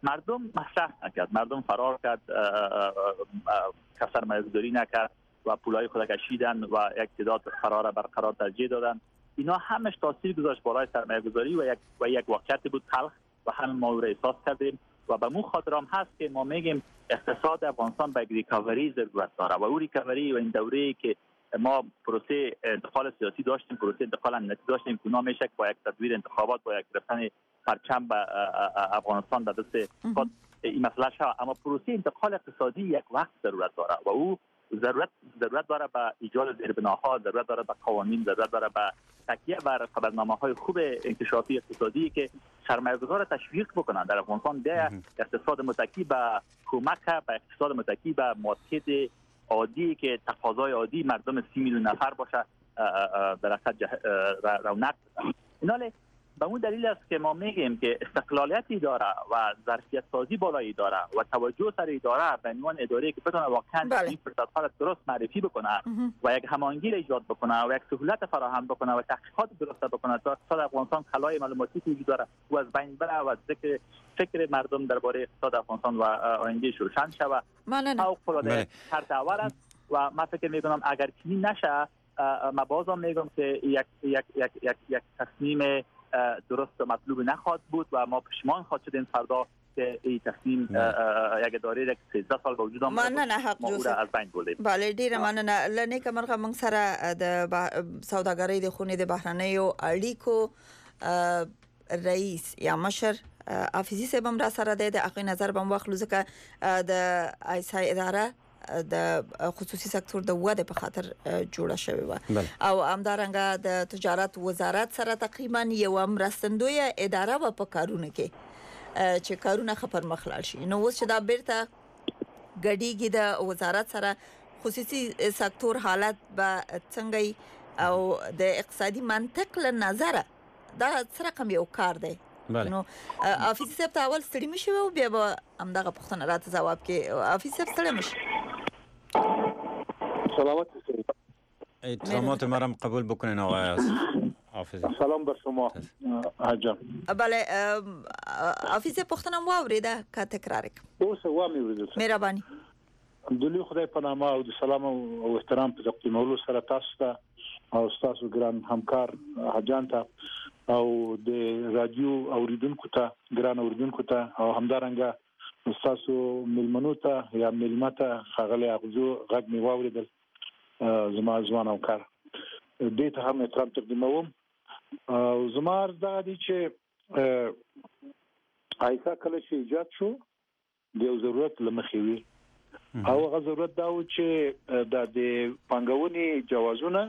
مردم مصرف نکرد، مردم فرار کرد، کسب سرمایه‌گذاری نکرد و پولای خود کشیدن و یک تعداد فرار برقرار ترجیح دادن. اینا همش تاثیر گذاشت بالای سرمایه‌گذاری و یک و یک واقعیت بود تلخ و همه ما او را احساس کردیم و به مو خاطر هم هست که ما میگیم اقتصاد افغانستان به ریکاوری ضرورت داره و او ریکاوری و این دوره‌ای که ما پروسه انتقال سیاسی داشتیم، پروسه انتقال امنیتی داشتیم که اونا میشه با یک تدویر انتخابات با یک گرفتن پرچم به افغانستان به دست خود این مسئله شد، اما پروسه انتقال اقتصادی یک وقت ضرورت داره و او ضرورت ضرورت داره به ایجاد زیربناها، ضرورت داره به قوانین، ضرورت داره به تکیه بر خبرنامه‌های خوب انکشافی اقتصادی که سرمایه‌گذار را تشویق بکنن در افغانستان. ده اقتصاد متکی به کمک، به اقتصاد متکی به مارکت عادی که تقاضای عادی مردم سی میلیون نفر باشه در اصل رونق. ایناله به اون دلیل است که ما میگیم که استقلالیتی داره و ظرفیت سازی بالایی داره و توجه سر داره به عنوان اداره که بتونه واقعا بله. این فرصت‌ها را درست معرفی بکنه و یک هماهنگی را ایجاد بکنه و یک سهولت فراهم بکنه و تحقیقات درست بکنه تا اقتصاد افغانستان خلای معلوماتی وجود داره و از بین بره و ذکر فکر مردم درباره اقتصاد افغانستان و آیندهش روشن شود. فوق العاده ترتاور است و من فکر میکنم اگر چنین نشه ما بازم میگم که یک یک یک یک یک تصمیم درست و مطلوب نخواهد بود و ما پشیمان خواهد شدیم فردا که این تصمیم یک اداره یک سیزده سال وجود آمده مننه حق جوزف از بین بردیم. بله ډیره مننه. لنیکه مرغه موږ سره د سوداګرۍ د خونې د بهرنیو اړیکو رئیس یا مشر حافظي صاحب هم را سره دی. د هغې نظر به هم واخلو ځکه د آیسای اداره د خصوصي سکتور د وده په خاطر جوړه شوې و او همدارنګه د تجارت وزارت سره تقریبا یو مرستندوی اداره و په کارونه کې چې کارونه خبر مخلال شي. نو اوس چې دا بیرته ګډیږي د وزارت سره خصوصي سکتور حالت به څنګه او د اقتصادي منطق له نظره دا سره کوم یو کار دی. نو حافظ صاحب ته اول ستړي مشي او بیا به همدغه پوښتنه راته جواب کې. حافظ صاحب ستړي مشي. سلامت احترامات مرم قبول بکنین آقای حافظ. سلام بر شما حاجم. بله حافظ پختنم واوریده که تکرار کنم. اوس وامی ورید. مهرباني. دلی خدای په نامه او د سلام او احترام په تقدیمولو سره تاسو ته او تاسو ګران همکار حاجان ته او د رادیو اوریدونکو ته ګران اوریدونکو ته او همدارنګه تاسو ملمنو ته یا ملمته خغلی اغزو غږ می واوریدل زما ځوان همکار دې ته هم احترام تقدیموم. او زما دا دي چې آیسا کله چې ایجاد شو د یو ضرورت لمخې وي او هغه ضرورت دا و چې د پانګونې جوازونه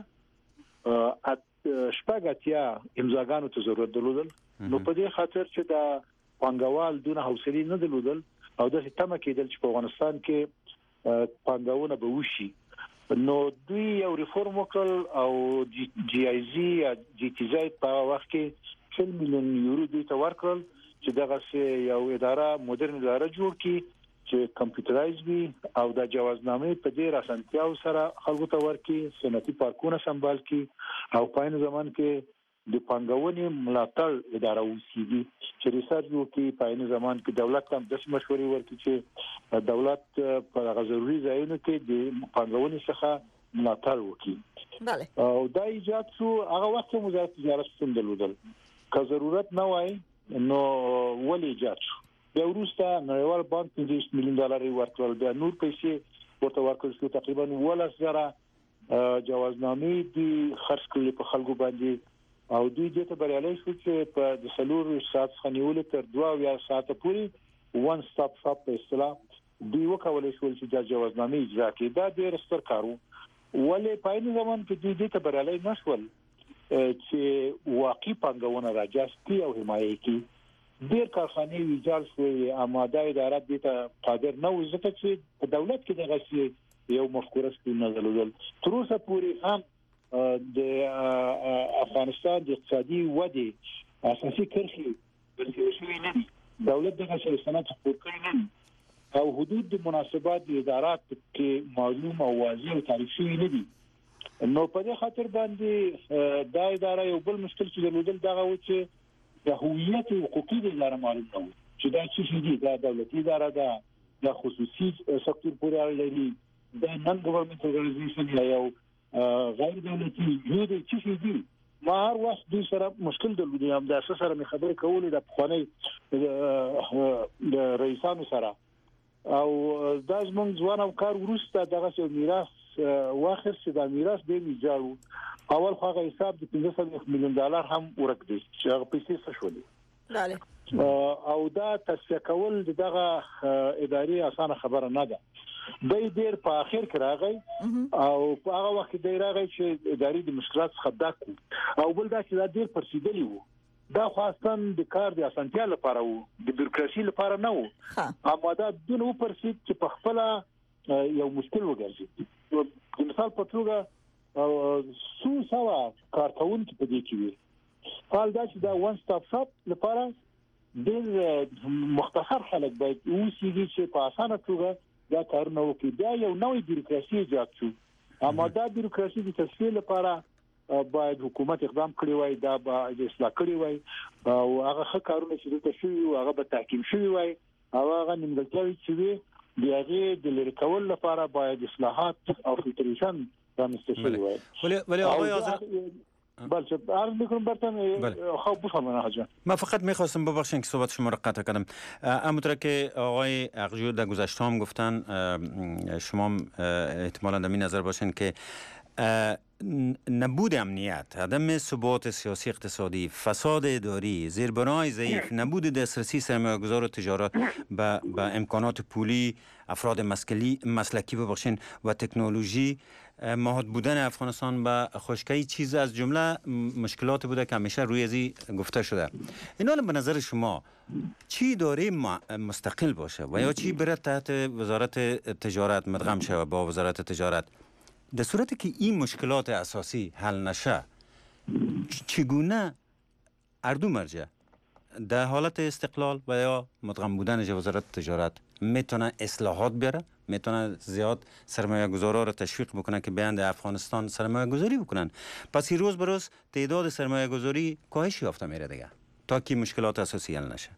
شپږاتیا امضاګانو ته ضرورت درلودل. نو په دې خاطر چې دا پانګوال دونه حوصله نه درلودل او د تمه کېدل چې په افغانستان کې پانګونه به وشي، نو دوی یو ریفورم وکړ او جی آی زی یا جی تی زی په وخت کې شل میلیون یورو دوی ته ورکړل چې دغه یو اداره مدرن اداره جوړ کړي چې کمپیوټرایز وي او د جوازنامې په ډیر اسانتیاو سره خلکو ته ورکړي، صنعتي پارکونه سمبال کړي او په عین زمان کې د پانګونې ملاتړ اداره وسیږي چې ریسرچ وکړي. په عین زمان کې دولت هم د مشورې ورکړي چې دولت په ضروري ځایونو کې د پانګونې څخه ملاتړ وکړي. بله او دا ایجاد شو هغه وخت وزارت تجارت څخه درلودل که ضرورت نه وای نو ولې ایجاد شو. بیا وروسته نړیوال بانک پنځه میلیون ډالر ورکړل، بیا نور پیسې ورته ورکړل شو، تقریبا ولس زره جوازنامې دي خرڅ کړل په خلکو باندې او دوی دې ته بریالي شو چې په د سلور ساعت خنیول تر دوه یا ساعت پورې وان سټاپ شاپ په اصطلاح دوی وکولای شو چې د جوازنامې اجرا کړي. دا ډېر ستر کار و، ولې په عین زمان کې دوی دې ته بریالي نشول چې واقعي پانګونه راځي او حمایت کوي. ډېر کارخانې ویجال شوې آماده اداره دې ته قادر نه و ځکه چې په دولت کې دغه شی یو مفکوره ستون نه درلودل. تر اوسه پورې هم د افغانستان د اقتصادي ودې اساسي کرښې بلکې شوې نه دي. دولت دغه شی سند خپور کړی نه دي او حدود د مناسبات د ادارات کې معلوم او واضح او تعریفي نه دي. نو په دې خاطر باندې دا اداره یو بل مشکل چې درلودل دغه و چې د هویت حقوقي د اداره معلوم نه و. چې دا څه دي، دا دولتي اداره ده، دا خصوصي سکتور پورې اړه لري، دا نن ګورنمنت اورګنایزیشن یا یو غیر دولتي جوړ څه دي. ما هر وخت دوی سره مشکل درلودی، هم د اساس سره مې خبرې کولې د پخوانی د رئیسانو سره، او دا زمونږ ځوان او کار ورسته دغه څه میراث واخر چې دا میراث به میجاړو. اول خو هغه حساب د پنځه میلیون ډالر هم ورک دي چې هغه پیسې څه شولې. بله. او دا تصفیه کول دغه اداري اسانه خبره نه ده. د دې په اخر کې راغی او په هغه وخت کې راغی چې اداري د مشکلات څخه ډک او بل دا چې دا ډیر پرسیدلی وو. دا خو اصلا د کار د اسانتیا لپاره وو، د بیروکراسي لپاره نه وو. اما دا دونه پرسید چې په خپل یو مشکل وګرځي. د مثال په توګه څو سوا کارکونکي په دې کې وي. حال دا چې دا وان سټاپ شاپ لپاره ډېر مختصر خلک باید اوسېږي چې په اسانه توګه دا کارونه وکړي. دا یو نوې بیروکراسي ایجاد شو، اما دا بیروکراسي د تصفیه لپاره باید حکومت اقدام کړی وای، دا باید اصلاح کړی وای او هغه ښه کارونه چې دلته شوي وو هغه به تحکیم شوي وای او هغه نیمګړتیاوې چې وي د هغې د لرې کولو لپاره باید اصلاحات او فلتریشن رامنځته شوي وای. ولی آقای آذر بله عرض میکنم برتن خواب بفرمایید حاجی. من فقط میخواستم ببخشید که صحبت شما را قطع کردم. همونطور که آقای اقجو در گذشته هم گفتن، شما احتمالاً در این نظر باشین که نبود امنیت، عدم ثبات سیاسی اقتصادی، فساد اداری، زیربنای ضعیف، نبود دسترسی سرمایه‌گذار و تجارت به امکانات پولی، افراد مسلکی مسلکی ببخشین و تکنولوژی، محاط بودن افغانستان به خشکی چیز از جمله مشکلات بوده که همیشه روی ازی گفته شده. اینا به نظر شما چی داره مستقل باشه و یا چی بره تحت وزارت تجارت مدغم شه با وزارت تجارت؟ در صورتی که این مشکلات اساسی حل نشه، چگونه اردو مرجع در حالت استقلال و یا مدغم بودن وزارت تجارت میتونه اصلاحات بیاره، میتونه زیاد سرمایه گذارا رو تشویق بکنن که بیان در افغانستان سرمایه گذاری بکنن؟ پس این روز به روز تعداد سرمایه گذاری کاهش یافته میره دیگه تا که مشکلات اساسی حل نشه.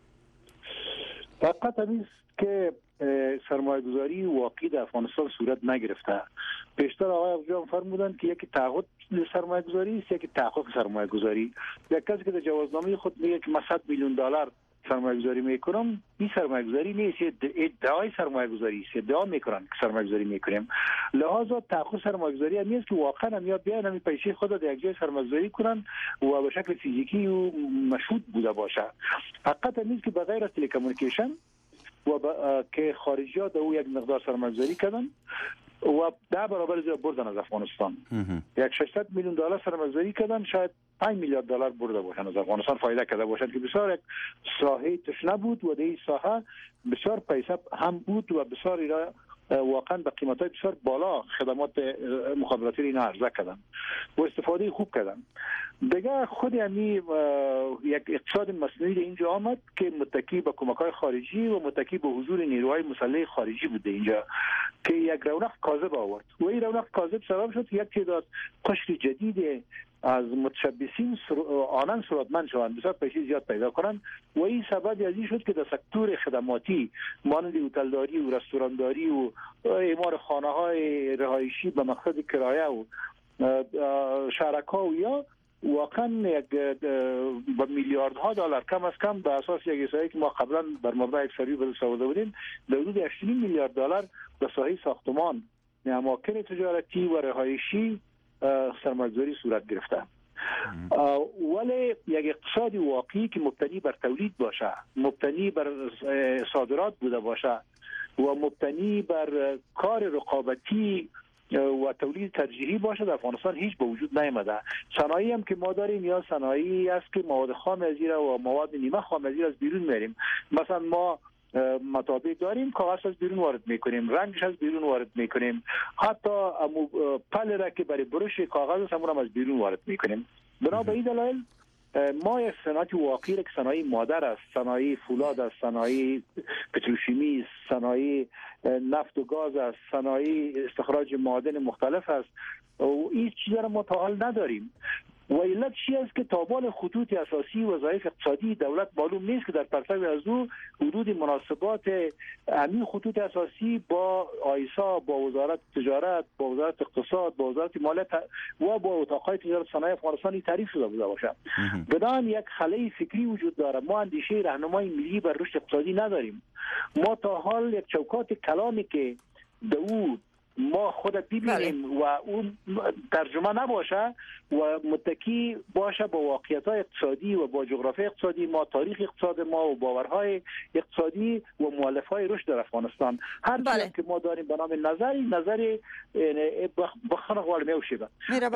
فقط نیست که سرمایه گذاری واقعی در افغانستان صورت نگرفته. پیشتر آقای افجان فرمودن که یکی تعهد سرمایه گذاری است، یکی تحقق سرمایه گذاری. یک کسی که در جوازنامه خود میگه که من صد میلیون دلار سرمایه گذاری میکنم، این سرمایه گذاری نیست، ادعای سرمایه گذاری است، ادعا میکنن که سرمایه گذاری میکنیم. لحاظا تحقق سرمایه گذاری هم نیست که واقعا هم یا بیان هم پیسه خود در یک جای سرمایه گذاری کنن و به شکل فیزیکی و مشهود بوده باشه. حقیقت نیست که بغیر از تلکامونیکیشن و که خارجیات او یک مقدار سرمایه‌گذاری کردن و ده برابر زیاد بردن از افغانستان. یک ششصد میلیون دلار سرمایه‌گذاری کردن، شاید پنج میلیارد دلار برده باشن از افغانستان، فایده کرده باشن که بسیار یک ساحه تشنه بود و در این ساحه بسیار پیسه هم بود و بسیار ایرا واقعا به قیمت‌های بسیار بالا خدمات مخابراتی اینا عرضه کردن و استفاده خوب کردن. دیگه خود یعنی یک اقتصاد مصنوعی اینجا آمد که متکی به کمک‌های خارجی و متکی به حضور نیروهای مسلح خارجی بوده اینجا که یک رونق کاذب آورد و این رونق کاذب سبب شد یک تعداد قشر جدید از متشبثین آنان سرعتمند شوند، بسیار پیسه زیاد پیدا کنند و این سبب از این شد که در سکتور خدماتی مانند هتلداری و رستورانداری و اعمار خانه‌های رهایشی به مقصد کرایه و شرکا و یا واقعا یک با میلیاردها دلار کم از کم به اساس یک احصایه‌ای که ما قبلا بر مبنای اکثری به سودا بودیم در حدود هشت میلیارد دلار به ساحه ساختمان، اماکن تجارتی و رهایشی سرمایه‌گذاری صورت گرفته. ولی یک اقتصاد واقعی که مبتنی بر تولید باشه، مبتنی بر صادرات بوده باشه و مبتنی بر کار رقابتی و تولید ترجیحی باشه در افغانستان هیچ به وجود نیامده. صنایعی هم که ما داریم یا صنایعی است که مواد خام از ایران و مواد نیمه خام از ایران از بیرون میاریم. مثلا ما مطابع داریم، کاغذ از بیرون وارد میکنیم، رنگش از بیرون وارد میکنیم، حتی پل را که برای برش کاغذ است همون هم از بیرون وارد میکنیم. بنا به این دلایل ما یک صنعت واقعی که صنایع مادر است، صنایع فولاد است، صنایع پتروشیمی است، صنایع نفت و گاز است، صنایع استخراج معادن مختلف است و این چیزا را ما تا حال نداریم. ویلت چی است که تابان خطوط اساسی وظایف اقتصادی دولت معلوم نیست که در پرتو از او حدود مناسبات همین خطوط اساسی با آیسا، با وزارت تجارت، با وزارت اقتصاد، با وزارت مالیات و با اتاقهای تجارت صنایع افغانستان تعریف شده بوده باشه. بدان یک خلأ فکری وجود داره. ما اندیشه راهنمای ملی بر رشد اقتصادی نداریم. ما تا حال یک چوکات کلامی که به او ما خود ببینیم و اون ترجمه نباشه و متکی باشه با واقعیت‌های اقتصادی و با جغرافی اقتصادی ما، تاریخ اقتصاد ما و باورهای اقتصادی و مؤلفه‌های رشد در افغانستان هر چیزی که ما داریم به نام نظری نظری بخنه غوال میوشه.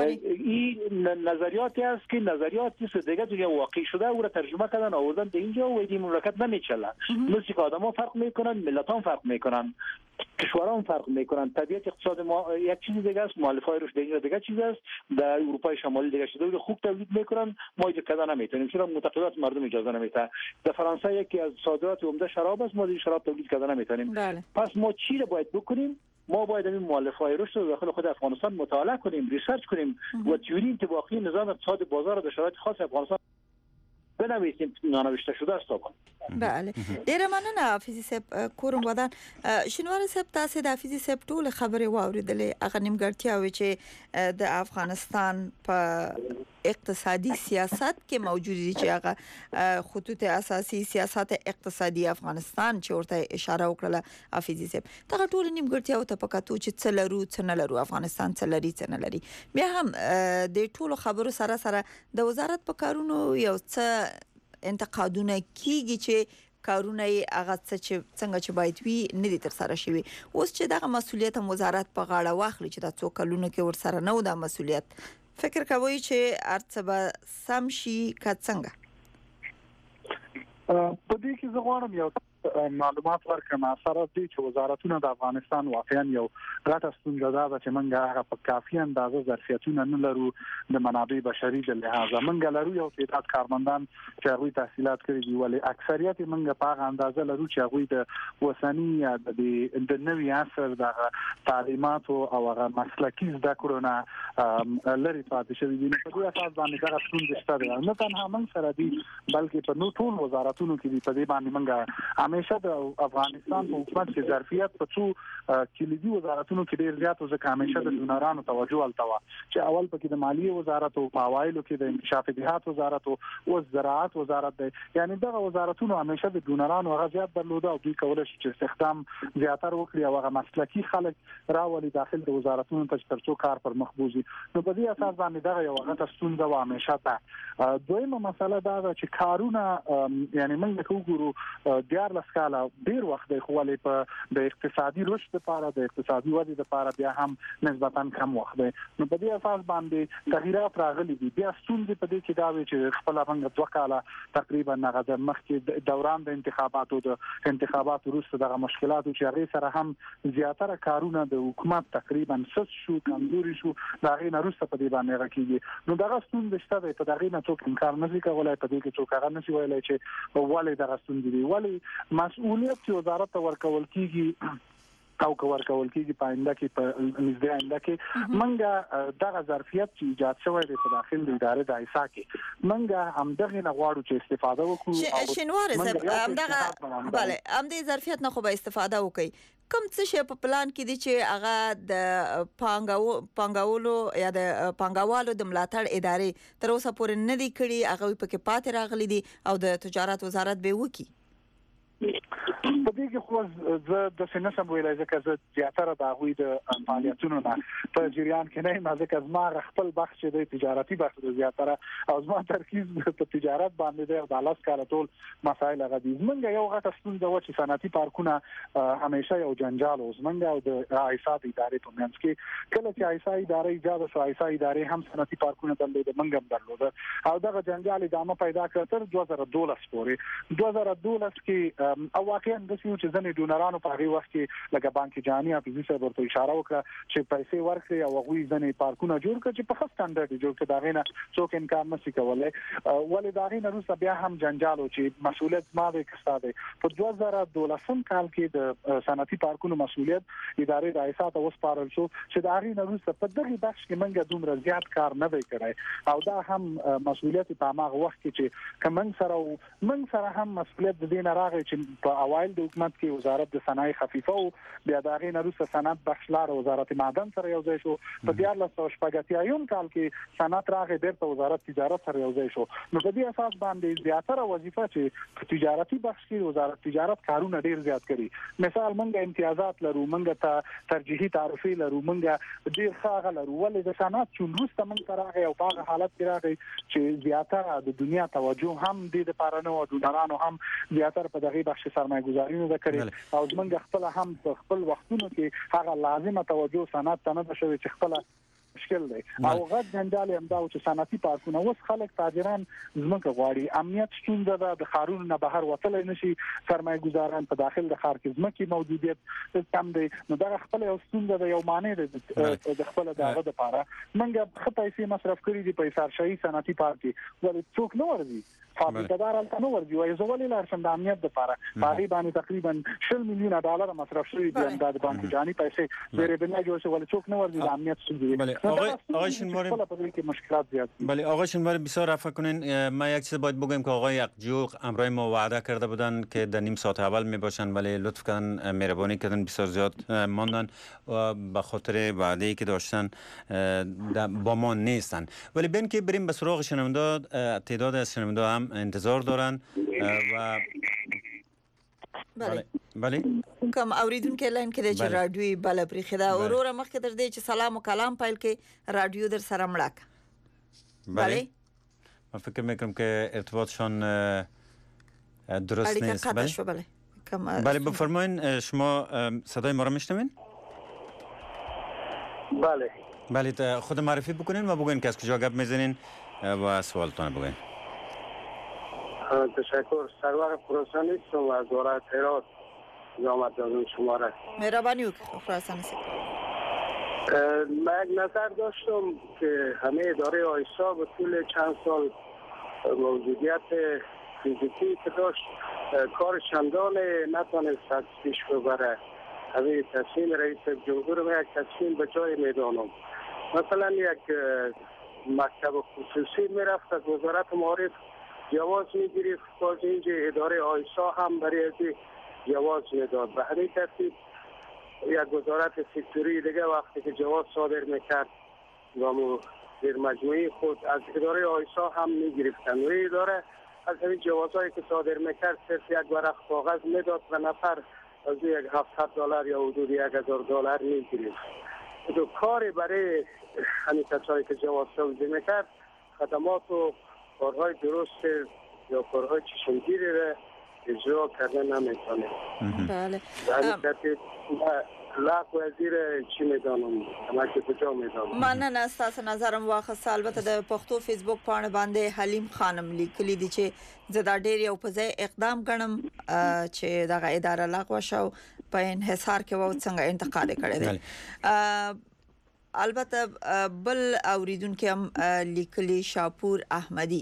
این نظریاتی است که نظریاتی است دیگه دنیا واقعی شده او را ترجمه کردن آوردن به اینجا و این مملکت نمیچله. مثل که آدم‌ها فرق میکنن، ملت‌ها فرق میکنن، کشورها فرق میکنن. طبیعت اقتصاد ما یک چیز دیگه است، مؤلفه‌های رشد اینجا دیگه چیز است. در اروپای شمالی دیگه شده خوب تولید میکنن، ما اینجا کدا نمیتونیم چرا معتقدات مردم اجازه نمیده. در فرانسه یکی از صادرات عمده شراب است، ما این شراب تولید کدا نمیتونیم. پس ما چی رو باید بکنیم؟ ما باید این مؤلفه‌های رشد رو داخل خود افغانستان مطالعه کنیم، ریسرچ کنیم و تئوری انطباقی نظام اقتصاد بازار در شرایط خاص افغانستان بنویسیم. نانوشته شده است طبعا. بله ډیره مننه حافظ صاحب. کورم ودان شینوار صاحب تاسو د حافظ صاحب ټول خبرې واوریدلې. هغه نیمګړتیاوې چې د افغانستان په اقتصادي سیاست کې موجود دي چې هغه خطوط اساسي سیاست اقتصادي افغانستان چې ورته اشاره وکړه حافظ صاحب. دا ټول نیمګړتیاو ته پکاتو چې څه لرو څه نه لرو، افغانستان څه لري څه نه لري. بیا هم د ټولو خبرو سره سره د وزارت په کارونو یو څه انتقادونه کیږي چې کارونه یې هغه څه چې څنګه چې باید وي نه دي تر سره شوي. اوس چې دغه مسولیت وزارت په غاړه واخلي چې د څو کلونو کې ورسره نه و دا مسولیت، فکر کوي چې ارڅ به سم شي که څنګه؟ په دې کې زه غواړم یو معلومات ورکړم سره دې چې وزارتونه د افغانستان واقعا یو غټه ستونزه ده چې موږ هغه په کافي اندازه ظرفیتونه نه لرو د منابع بشري د لحاظه. موږ لرو یو تعداد کارمندان چې هغوی تحصیلات کړي دي ولې اکثریت موږ په هغه اندازه لرو چې هغوی د وسنی یا د نوي عصر د تعلیمات او هغه مسلکي زده کړو نه لري پاتې شوي دي. په دې اساس باندې دا ستونزه شته نه تنها موږ سره دي بلکې په نو ټول وزارتونو کې دي. په دې باندې موږ همیشه د افغانستان په حکومت کې ظرفیت په څو کلیدي وزارتونو کې ډیر زیات او ځکه همیشه د ډونرانو توجه التوا چې اول پکې د مالیې وزارت او پاوایلو کې د انکشاف دیهات وزارت او زراعت وزارت دی. یعنی دغه وزارتونو همیشه د ډونرانو هغه زیات درلوده او دوی کولای شي چې استخدام زیاتر وکړي او هغه مسلکي خلک راولي داخل د وزارتونو ته چې ترڅو کار پر مخ بوزي. نو په دې اساس باندې دغه یو غټه ستونزه و همیشه ده. دویمه مسله دا ده چې کارونه یعنی موږ وګورو دیار لسکاله ډیر وخت دی خو ولې په د اقتصادي رشد لپاره د اقتصادي ودې لپاره بیا هم نسبتا کم وخت دی. نو په دې اساس باندې تغیرات راغلي دي. بیا ستونزې په دې کې دا وي چې خپل موږ دوه کاله تقریبا هغه د مخکې دوران د انتخاباتو د انتخاباتو وروسته دغه مشکلاتو چې هغه سره هم زیاتره کارونه د حکومت تقریبا سس شو کمزوري شو دا غي نه وروسته په دې باندې راکېږي. نو دغه ستونزې شته دی په دغه نه څوک انکار نه کوي په دې کې څوک هغه نشي ویلای چې ولې دغه ستونزې دی ولې مسؤلیت چې وزارت ته ورکول کیږي او که ورکول کیږي په آینده کې په نږدې آینده کې موږ دغه ظرفیت چې ایجاد شوی دی په داخل د ادارې د ایسا کې موږ هم دغه نه غواړو چې استفاده وکړو. شینوار صاحب هم دغه بله هم د ظرفیت نه خو به استفاده وکړي. کوم څه شی په پلان کې دي چې هغه د پانګاو پانګاولو یا د پانګاوالو د ملاتړ ادارې تر اوسه پورې نه دي کړي، هغه پکې پاتې راغلي دي او د تجارت وزارت به وکړي. په دې کې خو زه د سنسم ویلای ځکه زه زیاتره د هغوی د فعالیتونو نه په جریان کې نه یم ځکه زما خپل بخش چې د تجارتي بخش د زیاتره او زما ترکیز په تجارت باندې دی او د لاس کار ټول مسایل هغه دي. زمونږ یو غټه ستونزه و چې صنعتي پارکونه همیشه یو جنجال و زمونږ او د ایسا د ادارې په منځ کې کله چې ایسا ادارې ایجاد شو ایسا ادارې هم صنعتي پارکونه درلوده موږ هم درلوده او دغه جنجال ادامه پیدا کړ تر دوه زره دولس پورې. دوه زره دولس کې او واقعا هم د چې ځنې ډونرانو په هغه وخت کې لکه بانک جهانی حافظي صاحب ورته اشاره وکړه چې پیسې ورکړي او هغه ځنې پارکونه جوړ کړي چې په ښه سټانډرډ جوړ کړي دا غینه څوک انکار نشي کولای. ولې دا غینه روسه بیا هم جنجال او چې مسؤلیت ما به کساده په دوه زره دولسم کال کې د صنعتي پارکونو مسؤلیت ادارې رئیس ته وسپارل شو چې دا غینه روسه په دغه بخش کې منګه دومره زیات کار نه وی کړی او دا هم مسؤلیت په هغه وخت کې چې کمن سره من سره هم مسؤلیت د دین راغی چې په اوایل د حکومت کې وزارت د صنایع خفیفه او بیا دا غینه روسه صنعت بخشلار وزارت معدن سره یو ځای شو په دیار لسو شپږاتیایم کال کې صنعت راغی بیرته وزارت تجارت سره یو ځای شو. نو په دې اساس باندې زیاتره وظیفه چې په تجارتي بخش کې وزارت تجارت کارونه ډیر زیات کړي. مثال منګه امتیازات لرو، منګه ته ترجیحي تعرفي لرو، منګه ډیر ښه لرو. ولې د صنعت چې روسته من سره راغی او په حالت کې راغی چې زیاتره د دنیا توجه هم د لپاره نه او دونرانو هم زیاتره په دغه بخش سرمایه‌ګذاري نه کړي او موږ خپل هم په خپل وختونو کې هغه لازمه توجه صنعت ته نه شوي چې خپل مشکل دی او غږ جنجال هم دا چې صنعتي پارکونه اوس خلک تاجران زمکه غواړي، امنیت شتون ده، د خارونو نه بهر وتلای نشي، سرمایه‌ګذاران په داخل د خار کې زمکه موجودیت کم دی. نو دا خپل یو ستون ده، یو معنی ده د خپل دغه لپاره منګه خپل پیسې مصرف کړي دي په سرشي صنعتي پارک کې ولې څوک نه ورځي فابریکادار الته نو ورځي وایي زولې لارشم د امنیت لپاره باغی باندې تقریبا شل میلیون ډالر مصرف شوی دي د بانک جهانی پیسې ډېر بنا جوړ شو ولې څوک نه ورځي د امنیت څخه. بله آقای آقای شنواری په دې کې مشکلات زیات دي. بله آقای شنواری بسیار عفو کنین، ما یک چیز باید بگم که آقای یقجوق امروز ما وعده کرده بودن که در نیم ساعت اول می باشن ولی لطف کردن مهربانی کردن بسیار زیاد ماندن و به خاطر وعده‌ای که داشتن با ما نیستن. ولی ببین که بریم به سراغ شنونده، تعداد از شنونده هم انتظار دارن و بله بله کوم اوریدونکو لاین کې د رادیوي بل پرې خدا اورور مخکې در دې چې سلام او کلام پایل کې رادیو در سره مړک. بله من فکر میکنم که ارتباطشان درست نیست. بله بله بله بفرمایید شما صدای ما را میشنوین؟ بله بله خود معرفی بکنین و بگوین که از کجا گپ میزنین و سوالتون بگوین. تشکر. سرور خراسانی هستم و از ولایت هرات زحمت دادم شما را. مهربانی خراسانی هستم. من یک نظر داشتم که همه اداره آیسا به طول چند سال موجودیت فیزیکی که داشت کار چندان نتونست پیش ببره. همه تصمیم رئیس جمهور و یک تصمیم به جای میدانم. مثلا یک مکتب خصوصی میرفت از وزارت معارف جواز میگیرید، باز اینجا اداره آیسا هم برای از جواز میداد. به همین ترتیب یک وزارت سکتوری دیگه وقتی که جواز صادر میکرد و در مجموعه خود از اداره آیسا هم میگرفتن و اداره از همین جوازهایی که صادر میکرد صرف یک ورق کاغذ میداد و نفر از یک هفتصد دلار یا حدود یک هزار دلار میگرفت. دو کاری برای همین کسایی که جواز توزیع میکرد خدمات و کارهای درست یا کارهای چشمگیری را اجرا کردن نمیتونه. بله. همین ترتیب لاک وزیر چی میدانم کمک کجا میدانم. من نه استاس نظرم واخص البته د پښتو فیسبوک باندې باندې حلیم خانم لیکلی دي چې زدا ډیر یو په ځای اقدام غنم چې دغه اداره لغوه شو په انحصار کې و څنګه انتقال کړي دي. البته بل اوریدونکو هم لیکلی شاپور احمدی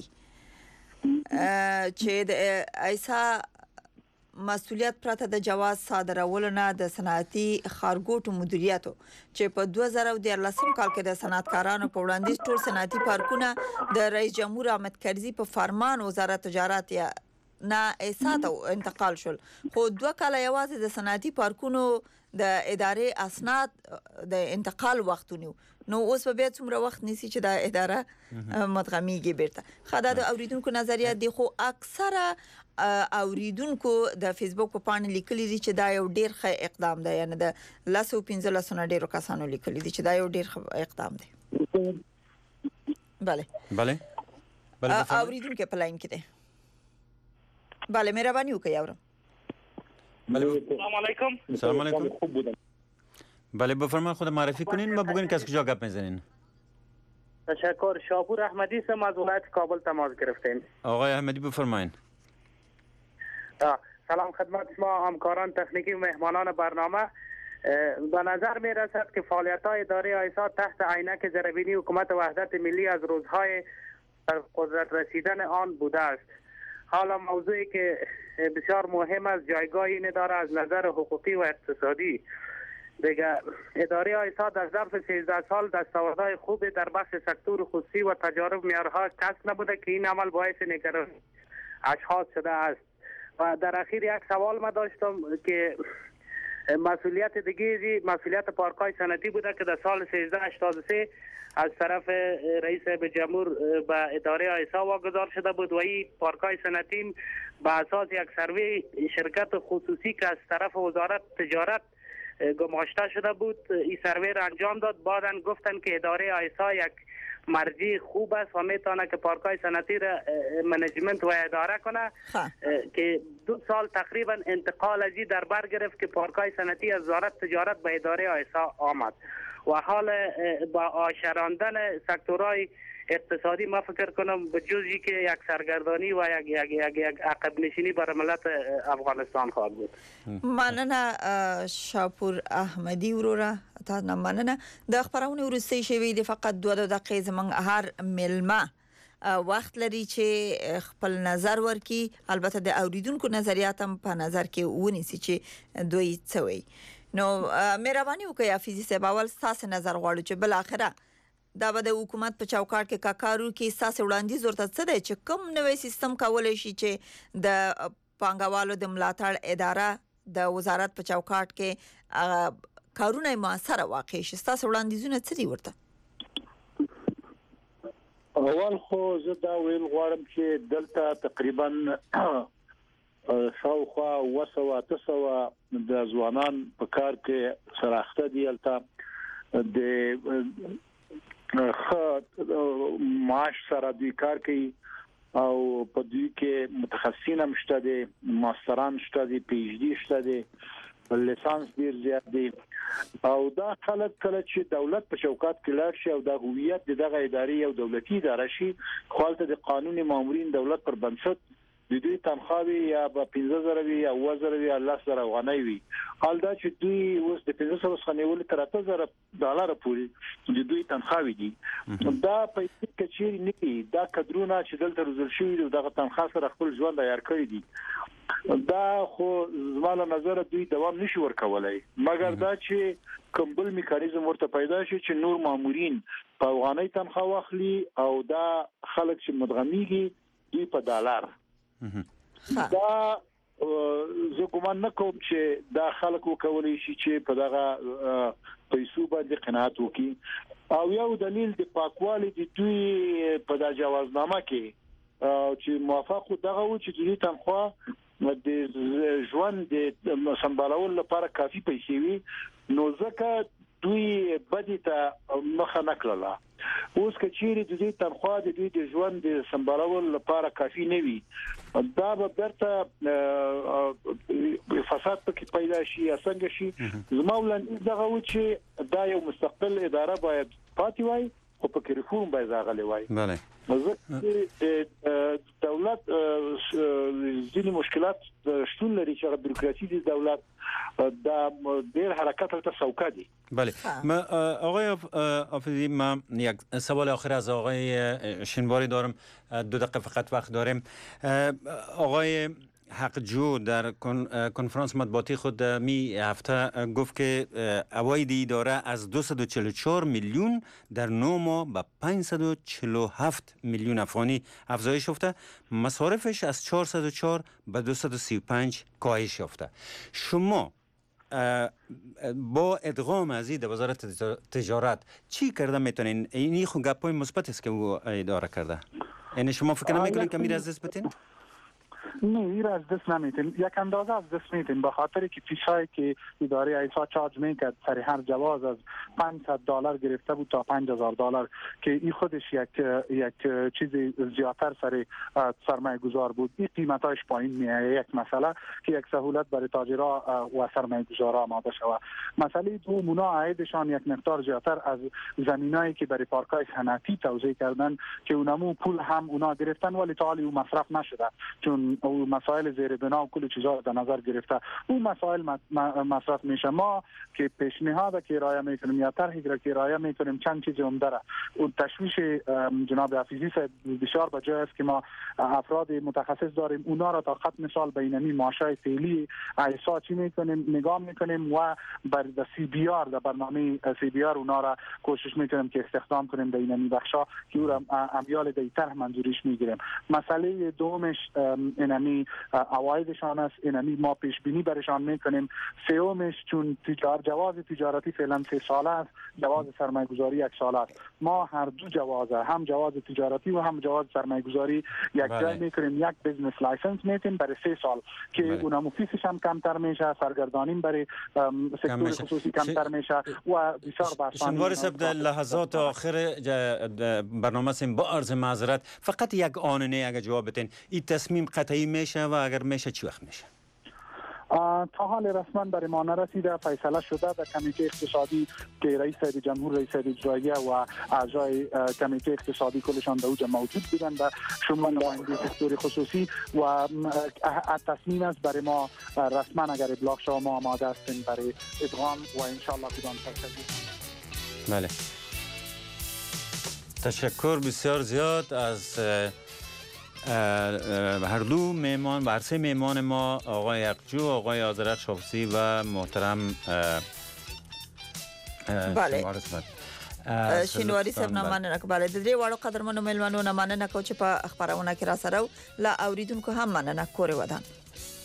چې د ایسا مسؤلیت پرته د جواز صادرول نه د صنعتي خارګوټو مدیریت چې په دوه زره دیارلسم کال کې د صنعتکارانو په وړاندیز ټول صنعتي پارکونه د رئیس جمهور احمد کرزي په فرمان وزارت تجارت یا نه ایسا ته انتقال شول. خو دوه کاله یوازې د صنعتي پارکونو د ادارې اسناد د انتقال وختونه نو اوس په بیا څومره وخت نیسی چې د اداره مدغمیږي بیرته. خدای د اوریدونکو نظریه دی خو اکثره اوریدونکو د فیسبوک په پاڼه لیکلي دي چې دا یو ډیر ښه اقدام دی، یعنی د لاسو پنځه لاسونه ډیرو کسانو لیکلي دي چې دا یو ډیر ښه اقدام دی. بله بله بله اوریدونکو په لاین کې دی. بله مهرباني وکړئ اورم. بله سلام علیکم. سلام علیکم. بله بفرمایید خود معرفی کنین و بگوین که از کجا گپ میزنین. تشکر. شاپور احمدی هستم از ولایت کابل تماس گرفتیم. آقای احمدی بفرمایید. سلام خدمت شما همکاران تکنیکی و مهمانان برنامه. به نظر می رسد که فعالیت های اداره آیسا تحت عینک زیربینی حکومت وحدت ملی از روزهای قدرت رسیدن آن بوده است. حالا موضوعی که بسیار مهم است جایگاه این اداره از نظر حقوقی و اقتصادی. دیگه اداره آیسا در ظرف سیزده سال دستاوردهای خوب در بخش سکتور خصوصی و تجارب معیارها کسب نبوده که این عمل باعث نگرانی اشخاص شده است. و در اخیر یک سوال ما داشتم که مسئولیت دیگه مسئولیت پارک‌های صنعتی بوده که در سال سیزده هشتاد و سه از طرف رئیس به جمهور به اداره آیسا واگذار شده بود و این پارک‌های صنعتی به اساس یک سروی شرکت خصوصی که از طرف وزارت تجارت گماشته شده بود این سروی را انجام داد. بعداً گفتن که اداره آیسا یک مرجع خوب است و میتونه که پارک‌های صنعتی را منیجمنت و اداره کنه که دو سال تقریبا انتقال ازی در بر گرفت که پارک‌های صنعتی از وزارت تجارت به اداره آیسا آمد و حال با آشراندن سکتورهای اقتصادی ما فکر کنم به جزی که یک سرگردانی و یک یک یک, یک عقب نشینی برای ملت افغانستان خواهد بود. مننه شاپور احمدی ورورا تا مننه د خبرونه ورسته شوی د فقط دوه دقیقې زمنګ هر ملما وخت لري چې خپل نظر ورکي البته د اوریدونکو نظریات هم په نظر کې ونیسي چې دوی څه وایي. نو مهرباني وکړئ حافظي صاحب اول تاسو نظر غواړو چې بل اخره دا به د حکومت په چوکاټ کې کاکارو کې تاسو وړاندیز ورته څه دی چې کوم نوې سیستم کولای شي چې د پانګوالو د ملاتړ اداره د وزارت په چوکاټ کې کارونه موثر واقع شي. تاسو وړاندیزونه څه دي ورته؟ اول خو زه دا ویل غواړم چې دلته تقریبا شاوخوا وسوه تسوه د ځوانان په کار کې سراخته دي البته د خاط معاش سره دوی کار کوي او په دوی کې متخصصین هم شته دي ماستران شته دي پی ایچ ډي شته دي لیسانس ډیر زیات دي او دا خلک کله چې دولت په چوکاټ کې لاړ شي او د هویت دغه ادارې او دولتي اداره شي خپل د قانوني مامورین دولت پر بنسټ د دوی تنخواهي یا په پنځه زره وي یا اووه زره وي الله سره غنۍ وي حال دا چې دوی اوس د پنځه سوه څخه نیول تر اته زره ډالر پورې د دوی تنخواهي دي دا پیسې کچېري نه دي دا کډرونه چې دلته روزل شوي دي دغه تنخواه سره خپل ژوند عیار کړی دي دا خو زموږ نظر دوی دوام نشي ورکولای مګر دا چې کومبل میکانیزم ورته پیدا شي چې نور مامورین په افغاني تنخواه واخلي او دا خلک چې مدغميږي دوی په ډالر دا زه ګومان نه کوم چې دا خلکو کولی شي چې په دغه پیسو باندې قناعت وکړي او یو دلیل د پاکوالي د دوی په د جوازنامه کې چې موافق دغه و چې دوی تنخواه د ژوند د سمبالول لپاره کافي پیسې وي نو ځکه دوی بدی ته مخه نکړه اوس کچېری د دې تنخواه د دوی د ژوند د سمبالول لپاره کافي نه وي دا به برته فساد پکې پیدا شي یا څنګه شي زموږ دغه و چې دا یو مستقل اداره باید پاتې وای خو پکې ریفورم باید راغلی وای بله د دولت ځینې مشکلات شتون لري چې بیروکراسي د دولت دا ډېر حرکت ته سوکا دي. بله ما آقای حافظی ما یک سوال آخر از آقای شینواری دارم دو دقیقه فقط وقت داریم. آقای حقجو در کنفرانس مطبوعاتی خود می هفته گفت که عواید اداره از دویست و چهل و چهار میلیون در نه ماه به پانصد و چهل و هفت میلیون افغانی افزایش یافته مصارفش از چهارصد و چهار به دویست و سی و پنج کاهش یافته. شما با ادغام از این وزارت تجارت چی کرده میتونین؟ این خود گپای مثبت است که او اداره کرده. یعنی شما فکر نمیکنین که میره از دست بتین؟ نه این از دست نمیتیم یک اندازه از دست میتیم به خاطر که فیشایی که اداره آیسا چارج میکرد سر هر جواز از پانصد دلار گرفته بود تا پنج هزار دلار که این خودش یک یک چیز زیادتر سر سرمایه گذار بود. این قیمتاش پایین میاد یک مسئله که یک سهولت برای تاجرها و سرمایه گذارا آماده شود. مسئله دو مونا عایدشان یک مقدار زیادتر از زمینایی که برای پارکای صنعتی توزیع کردن که اونمو پول هم اونا گرفتن ولی تا حالی اون مصرف نشده چون او مسائل زیر بنا و کل چیزا در نظر گرفته اون مسائل مصرف میشه. ما که پیشنهاد که ارائه میکنیم یا طرحی که ارائه میکنیم چند چیز عمده را اون تشویش جناب حفیظی صاحب بسیار بجای است که ما افراد متخصص داریم اونا را تا ختم سال بینمی ماشای فعلی ایسا چی میکنیم نگاه میکنیم و بر سی بی آر در برنامه سی بی آر اونا را کوشش میکنیم که استخدام کنیم در اینمی بخشا که او را امیال دیتر منظوریش میگیریم. مسئله دومش اینمی عوایدشان است، اینمی ما پیش بینی برشان میکنیم. سومش چون تجار جواز تجارتی فعلا سه ساله است، جواز سرمایه گذاری یک ساله است. ما هر دو جواز هم جواز تجارتی و هم جواز سرمایه گذاری یک جای میکنیم، یک بیزنس لایسنس میتیم برای سه سال که اونم فیسش هم کمتر میشه، سرگردانیم برای سکتور خصوصی کمتر میشه و بسیار بحثانی. شنواری صاحب در لحظات آخر برنامه سیم با عرض معذرت فقط یک آنونه اگه جواب بتین این تصمیم قطعی میشه و اگر میشه چی وقت میشه؟ تا حال رسما برای ما نرسیده، فیصله شده در کمیته اقتصادی که رئیس جمهور رئیس اجراییه و اعضای کمیته اقتصادی کلشان در اوجا موجود بودن و شمول نماینده سکتور خصوصی و تصمیم است برای ما رسما اگر ابلاغ شود ما آماده هستیم برای ادغام و ان شاء الله بدون تردید. بله، تشکر بسیار زیاد از هر دو میمان و هر سه میمان ما، آقای یقجو، آقای آذرت شاپسی و محترم بله شینواری صاحب نمانه که بله د دې وړو قدرمنو ملمنو نمانه کو چې په خبرونه کې را سره لا اوریدونکو هم مننه کورې ودان.